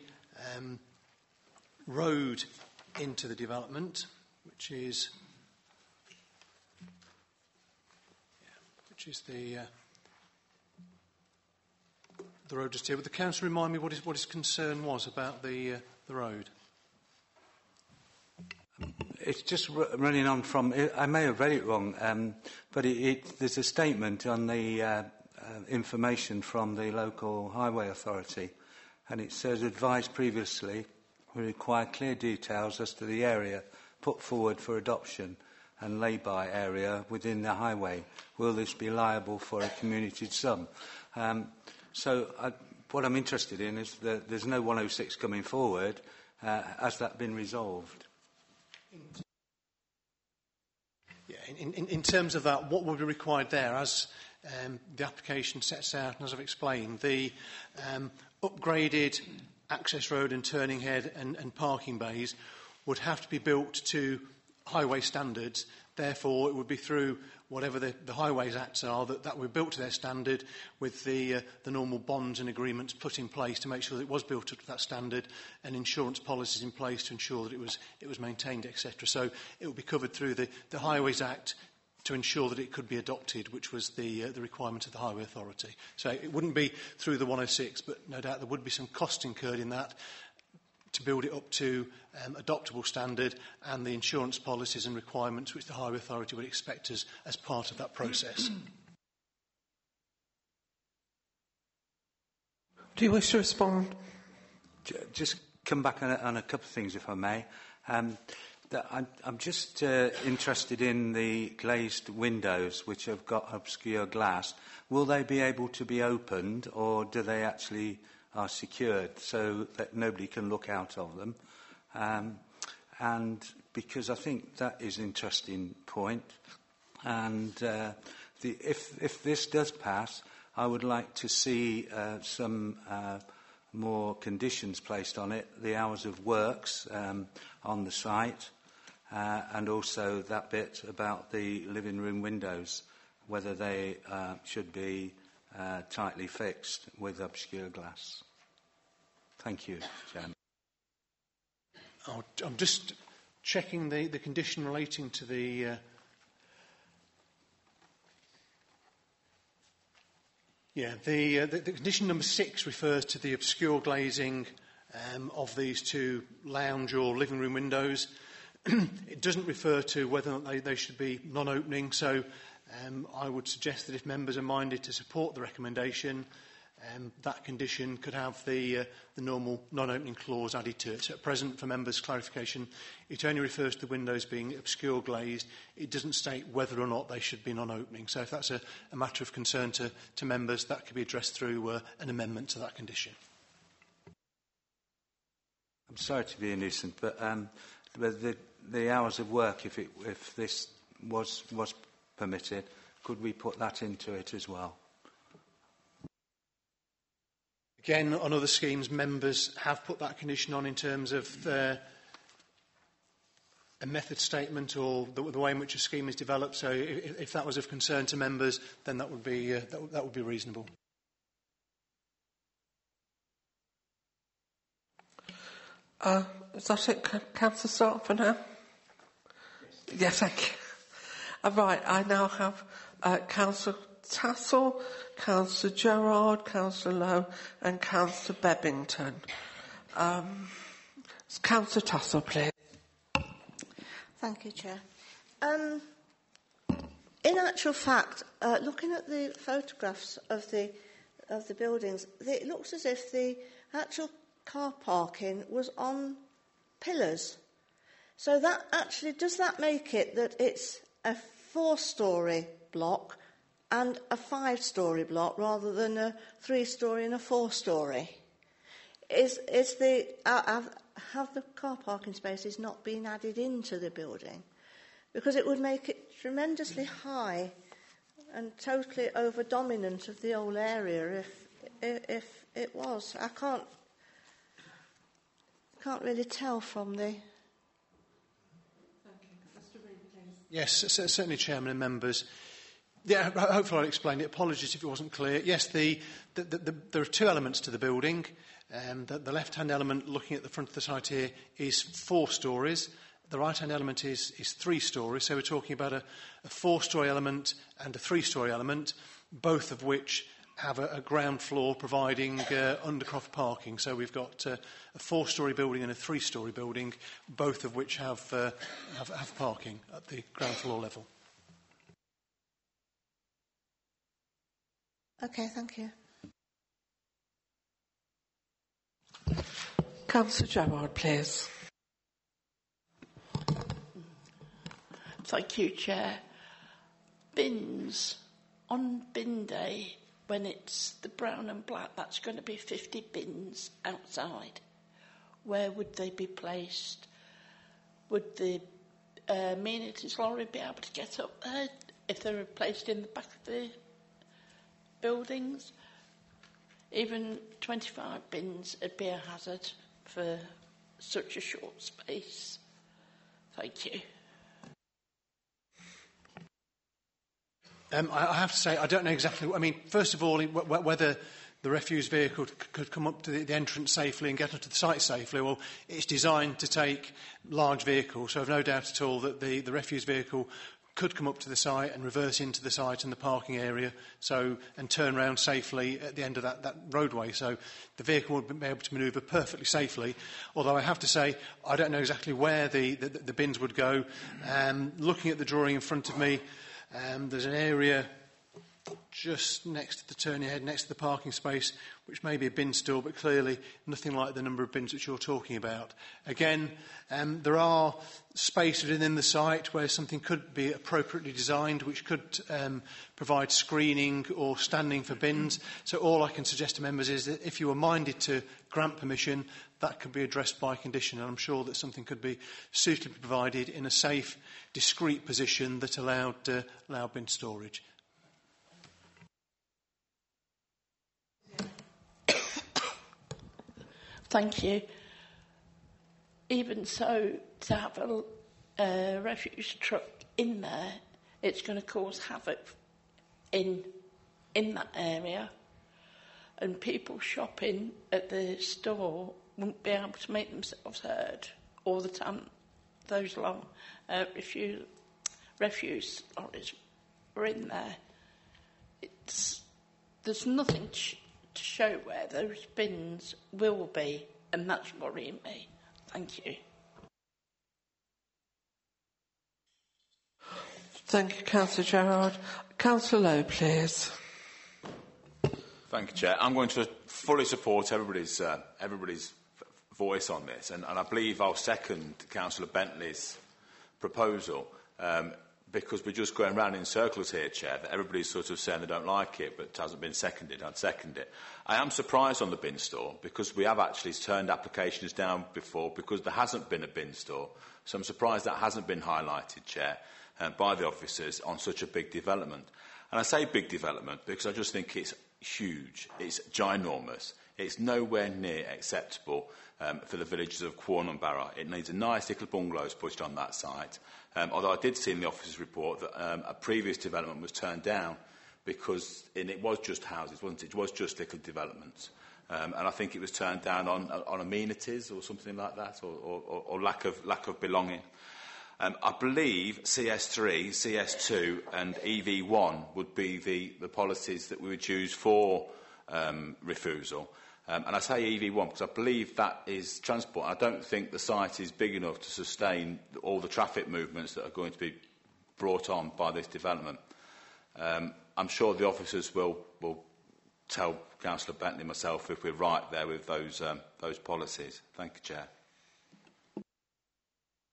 road into the development, which is the road just here. Would the council remind me what his concern was about the road? It's just running on from. I may have read it wrong, but there's a statement on the information from the local highway authority, and it says advised previously we require clear details as to the area put forward for adoption and lay-by area within the highway. Will this be liable for a commuted sum? What I'm interested in is that there's no 106 coming forward. Has that been resolved? Yeah, in terms of that, what will be required there, as the application sets out, and as I've explained, the upgraded access road and turning head and parking bays would have to be built to highway standards. Therefore, it would be through whatever the Highways Acts are that were built to their standard, with the normal bonds and agreements put in place to make sure that it was built up to that standard, and insurance policies in place to ensure that it was maintained, etc. So it would be covered through the Highways Act to ensure that it could be adopted, which was the requirement of the Highway Authority. So it wouldn't be through the 106, but no doubt there would be some cost incurred in that to build it up to adoptable standard, and the insurance policies and requirements which the Highway Authority would expect as part of that process. Do you wish to respond? Just come back on a couple of things, if I may. I'm just interested in the glazed windows which have got obscure glass. Will they be able to be opened, or do they actually are secured so that nobody can look out of them? And because I think that is an interesting point. And if this does pass, I would like to see some more conditions placed on it, the hours of works on the site, and also that bit about the living room windows, whether they should be tightly fixed with obscure glass. Thank you, Chairman. I'm just checking the condition relating to the condition number 6 refers to the obscure glazing of these two lounge or living room windows. It doesn't refer to whether or not they should be non-opening, so I would suggest that if members are minded to support the recommendation, that condition could have the normal non-opening clause added to it. So at present, for members' clarification, it only refers to the windows being obscure glazed. It doesn't state whether or not they should be non-opening. So if that's a matter of concern to members, that could be addressed through an amendment to that condition. I'm sorry to be a nuisance, but the hours of work, if this was permitted, could we put that into it as well? Again, on other schemes, members have put that condition on in terms of a method statement or the way in which a scheme is developed. So if that was of concern to members, then that would be reasonable. Is that it, Councillor Stark, for now? Yes, thank you. Right, I now have Councillor Tassell, Councillor Gerard, Councillor Lowe and Councillor Bebbington. Councillor Tassell, please. Thank you, Chair. In actual fact, looking at the photographs of the buildings, it looks as if the actual car parking was on pillars. So that actually, does that make it that it's a 4-storey block and a 5-storey block rather than a 3-storey and a 4-storey? Have the car parking spaces not been added into the building? Because it would make it tremendously high and totally over-dominant of the whole area if it was. I can't really tell from the... Yes, certainly, Chairman and members. Yeah, hopefully I'll explain it. Apologies if it wasn't clear. Yes, there are 2 elements to the building. The left-hand element, looking at the front of the site here, is 4 stories. The right-hand element is 3 stories. So we're talking about a 4-storey element and a 3-storey element, both of which have a ground floor providing undercroft parking. So we've got a 4-storey building and a 3-storey building, both of which have parking at the ground floor level. Okay, thank you. Councillor Gerard, please. Thank you, Chair. Bins. On bin day, when it's the brown and black, that's going to be 50 bins outside. Where would they be placed? Would the amenities lorry be able to get up there if they were placed in the back of the buildings? Even 25 bins would be a hazard for such a short space. Thank you. I have to say, I don't know exactly. I mean, first of all, whether the refuse vehicle could come up to the entrance safely and get onto the site safely, well, it's designed to take large vehicles, so I've no doubt at all that the refuse vehicle could come up to the site and reverse into the site and the parking area, and turn around safely at the end of that roadway. So the vehicle would be able to manoeuvre perfectly safely. Although I have to say, I don't know exactly where the bins would go. Looking at the drawing in front of me, there's an area just next to the turning head, next to the parking space, which may be a bin store, but clearly nothing like the number of bins that you're talking about. Again, there are spaces within the site where something could be appropriately designed, which could provide screening or standing for bins. So all I can suggest to members is that if you were minded to grant permission, that could be addressed by condition, and I'm sure that something could be suitably provided in a safe, discreet position that allowed bin storage. Thank you. Even so, to have a refuse truck in there, it's going to cause havoc in that area, and people shopping at the store wouldn't be able to make themselves heard all the time. Those long refuse lorries were in there. There's nothing to show where those bins will be, and that's worrying me. Thank you. Thank you, Councillor Gerard. Councillor Lowe, please. Thank you, Chair. I'm going to fully support everybody's voice on this, and I believe I'll second Councillor Bentley's proposal, because we're just going round in circles here, Chair, that everybody's sort of saying they don't like it, but it hasn't been seconded. I'd second it. I am surprised on the bin store, because we have actually turned applications down before because there hasn't been a bin store. So I'm surprised that hasn't been highlighted, Chair, by the officers on such a big development. And I say big development because I just think it's huge. It's ginormous. It's nowhere near acceptable for the villages of Quorn and Barrow. It needs a nice little bungalows put on that site. Although I did see in the officer's report that a previous development was turned down because it was just houses, wasn't it? It was just little developments. And I think it was turned down on amenities or something like that, or lack of belonging. I believe CS3, CS2 and EV1 would be the policies that we would use for refusal. And I say EV1 because I believe that is transport. I don't think the site is big enough to sustain all the traffic movements that are going to be brought on by this development. I'm sure the officers will tell Councillor Bentley and myself if we're right there with those policies. Thank you, Chair.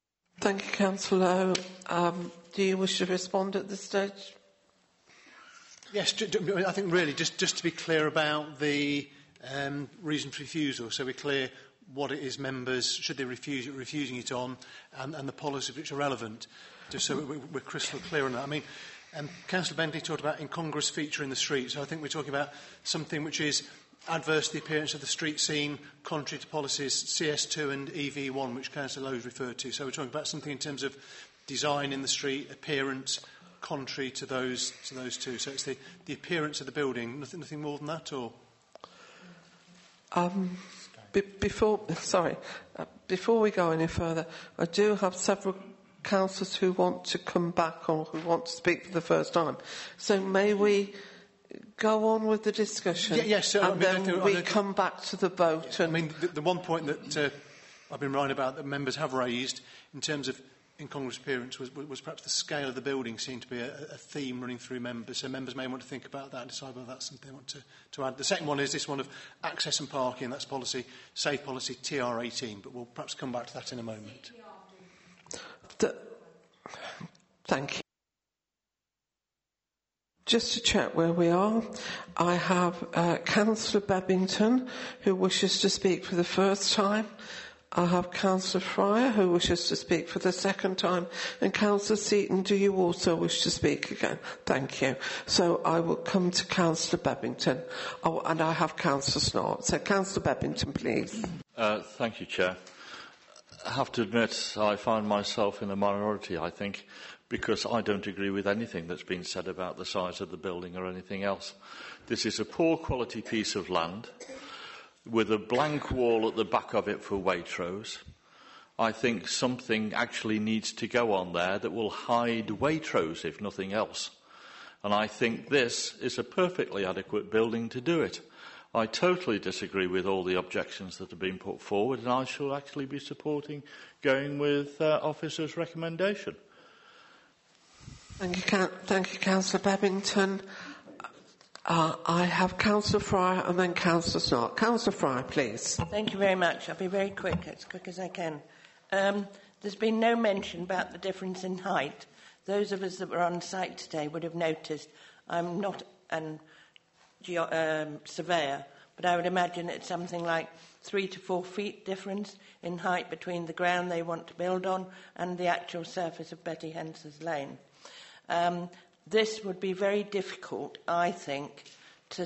Thank you, Councillor Lowe. Do you wish to respond at this stage? Yes, I think really just to be clear about the reason for refusal, so we're clear what it is members, should they refuse it, refusing it on, and the policies which are relevant, just so we're crystal clear on that. I mean, Councillor Bentley talked about incongruous feature in the street, so I think we're talking about something which is adverse to the appearance of the street scene, contrary to policies CS2 and EV1, which Councillor Lowe referred to. So we're talking about something in terms of design in the street, appearance, contrary to those two. So it's the appearance of the building, nothing more than that, or? Before we go any further, I do have several councillors who want to come back or who want to speak for the first time. So may we go on with the discussion? Yes, and then we come back to the vote. I mean, the one point that I've been right about that members have raised in terms of incongruous appearance was perhaps the scale of the building seemed to be a theme running through members. So members may want to think about that and decide whether that's something they want to add. The second one is this one of access and parking. That's policy, safe policy TR18, but we'll perhaps come back to that in a moment. Thank you. Just to check where we are, I have Councillor Bebbington, who wishes to speak for the first time. I have Councillor Fryer, who wishes to speak for the second time. And Councillor Seaton, do you also wish to speak again? Thank you. So I will come to Councillor Bebbington. Oh, and I have Councillor Snort. So Councillor Bebbington, please. Thank you, Chair. I have to admit I find myself in a minority, I think, because I don't agree with anything that's been said about the size of the building or anything else. This is a poor quality piece of land with a blank wall at the back of it for Waitrose. I think something actually needs to go on there that will hide Waitrose, if nothing else. And I think this is a perfectly adequate building to do it. I totally disagree with all the objections that have been put forward, and I shall actually be supporting going with Officer's recommendation. Thank you, Councillor Bebbington. I have Councillor Fryer and then Councillor Snort. Councillor Fryer, please. Thank you very much. I'll be very quick, as quick as I can. There's been no mention about the difference in height. Those of us that were on site today would have noticed. I'm not a surveyor, but I would imagine it's something like 3 to 4 feet difference in height between the ground they want to build on and the actual surface of Betty Hence's Lane. This would be very difficult, I think, to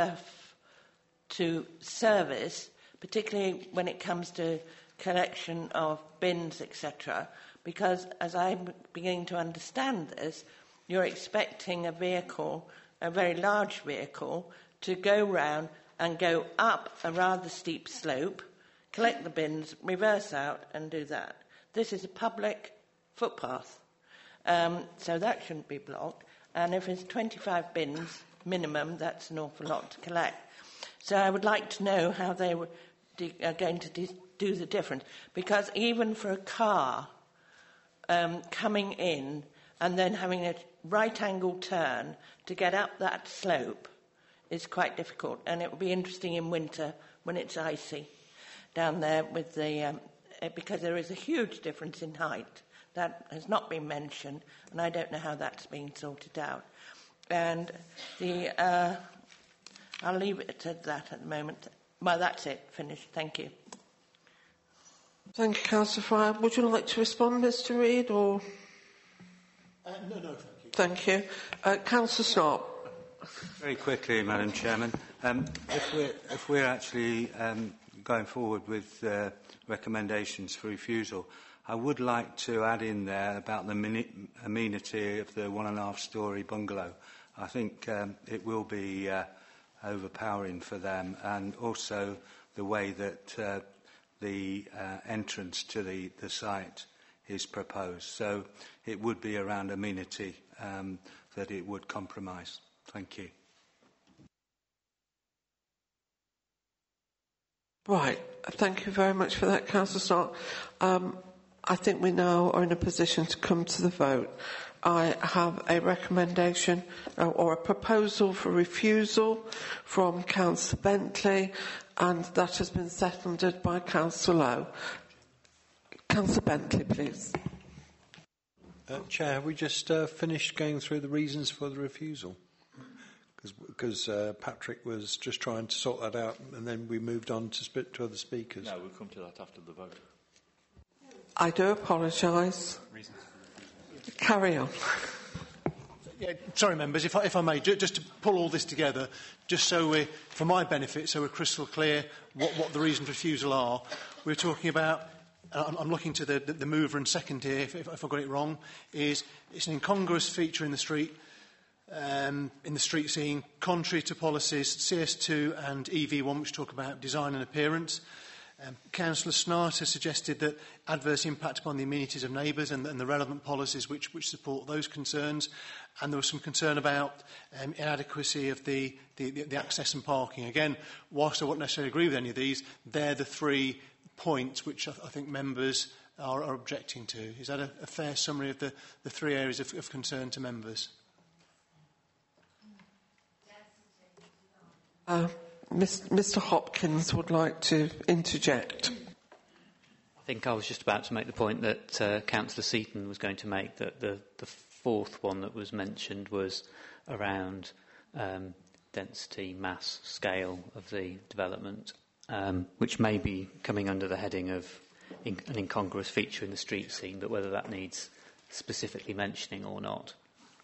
service, particularly when it comes to collection of bins, etc., because as I'm beginning to understand this, you're expecting a vehicle, a very large vehicle, to go round and go up a rather steep slope, collect the bins, reverse out and do that. This is a public footpath. So that shouldn't be blocked. And if it's 25 bins minimum, that's an awful lot to collect. So I would like to know how they are going to do the difference. Because even for a car coming in and then having a right-angle turn to get up that slope is quite difficult. And it will be interesting in winter when it's icy down there with the... because there is a huge difference in height. That has not been mentioned, and I don't know how that's being sorted out. And I'll leave it at that at the moment. Well, that's it. Finished. Thank you. Thank you, Councillor Fryer. Would you like to respond, Mr. Reid, or...? No, thank you. Thank you. Councillor Snort. Very quickly, Madam Chairman. If we're actually going forward with recommendations for refusal, I would like to add in there about the amenity of the 1.5-storey bungalow. I think it will be overpowering for them, and also the way that the entrance to the site is proposed. So it would be around amenity that it would compromise. Thank you. Right. Thank you very much for that, Councillor Snort. I think we now are in a position to come to the vote. I have a recommendation or a proposal for refusal from Councillor Bentley, and that has been seconded by Councillor Lowe. Councillor Bentley, please. Chair, have we just finished going through the reasons for the refusal? Because Patrick was just trying to sort that out, and then we moved on to other speakers. No, we'll come to that after the vote. I do apologise. Carry on. Yeah, sorry, members, if I may, just to pull all this together, just so we're, for my benefit, so we're crystal clear what the reasons for refusal are. We're talking about, I'm looking to the mover and second here, if I got it wrong, is it's an incongruous feature in the street scene, contrary to policies CS2 and EV1, which talk about design and appearance. Councillor Snart has suggested that adverse impact upon the amenities of neighbours and the relevant policies which support those concerns. And there was some concern about inadequacy of the access and parking. Again, whilst I won't necessarily agree with any of these, they're the 3 points which I think members are objecting to. Is that a fair summary of the 3 areas of concern to members? Mr Hopkins would like to interject. I think I was just about to make the point that Councillor Seaton was going to make, that the 4th one that was mentioned was around density, mass, scale of the development, which may be coming under the heading of an incongruous feature in the street scene, but whether that needs specifically mentioning or not.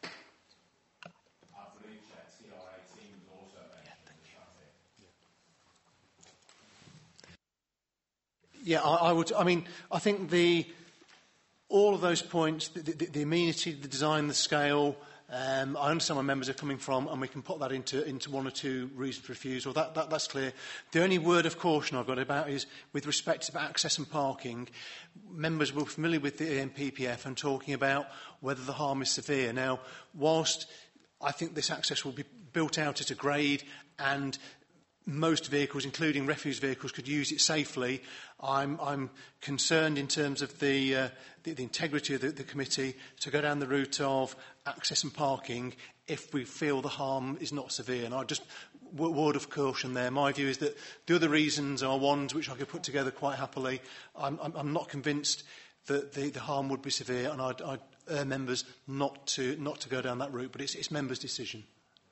Yeah, I would. I mean, I think all of those points, the amenity, the design, the scale. I understand where members are coming from, and we can put that into 1 or 2 reasons for refusal. That's clear. The only word of caution I've got about is with respect to access and parking. Members will be familiar with the EMPPF and talking about whether the harm is severe. Now, whilst I think this access will be built out at a grade and most vehicles, including refuse vehicles, could use it safely, I'm concerned in terms of the integrity of the committee to go down the route of access and parking if we feel the harm is not severe. And I just, word of caution there. My view is that the other reasons are ones which I could put together quite happily. I'm not convinced that the harm would be severe, and I'd urge members not to go down that route. But it's members' decision.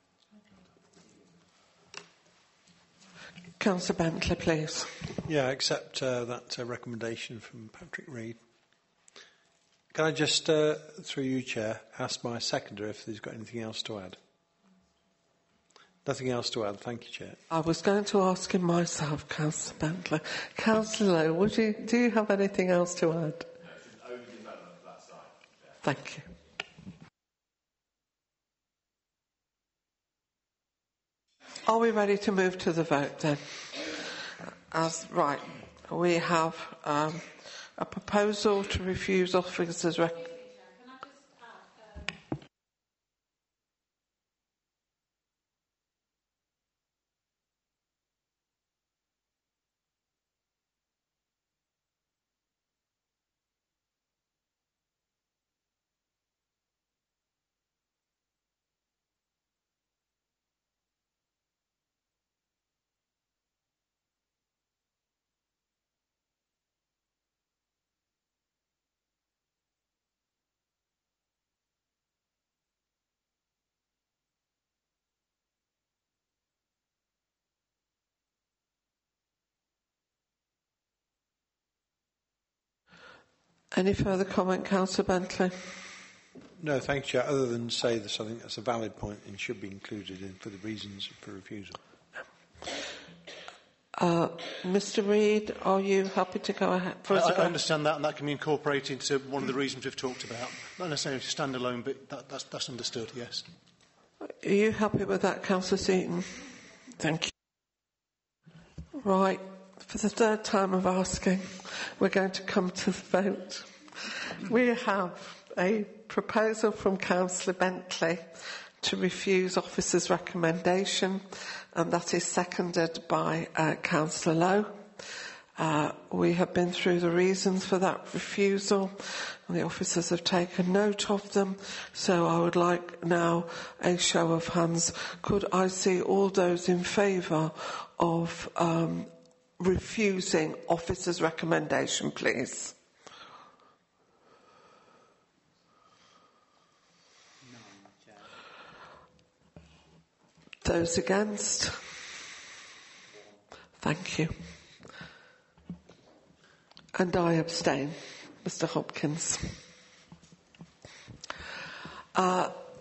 Councillor Bentley, please. Yeah, I accept that recommendation from Patrick Reid. Can I just, through you, Chair, ask my seconder if he's got anything else to add? Nothing else to add. Thank you, Chair. I was going to ask him myself, Councillor Bentley. Councillor Lowe, do you have anything else to add? No, only development of that side. Yeah. Thank you. Are we ready to move to the vote then? Right, we have a proposal to refuse officers' Any further comment, Councillor Bentley? No, thank you, Chair. Other than say this, I think that's a valid point and should be included in for the reasons for refusal. Mr Reid, are you happy to go ahead? I understand that, and that can be incorporated into one of the reasons we've talked about. Not necessarily standalone, but that's understood, yes. Are you happy with that, Councillor Seaton? Thank you. Right. For the 3rd time of asking, we're going to come to the vote. We have a proposal from Councillor Bentley to refuse officer's recommendation, and that is seconded by Councillor Lowe. We have been through the reasons for that refusal, and the officers have taken note of them, so I would like now a show of hands. Could I see all those in favour of refusing officer's recommendation, please? Those against? Thank you. And I abstain, Mr. Hopkins.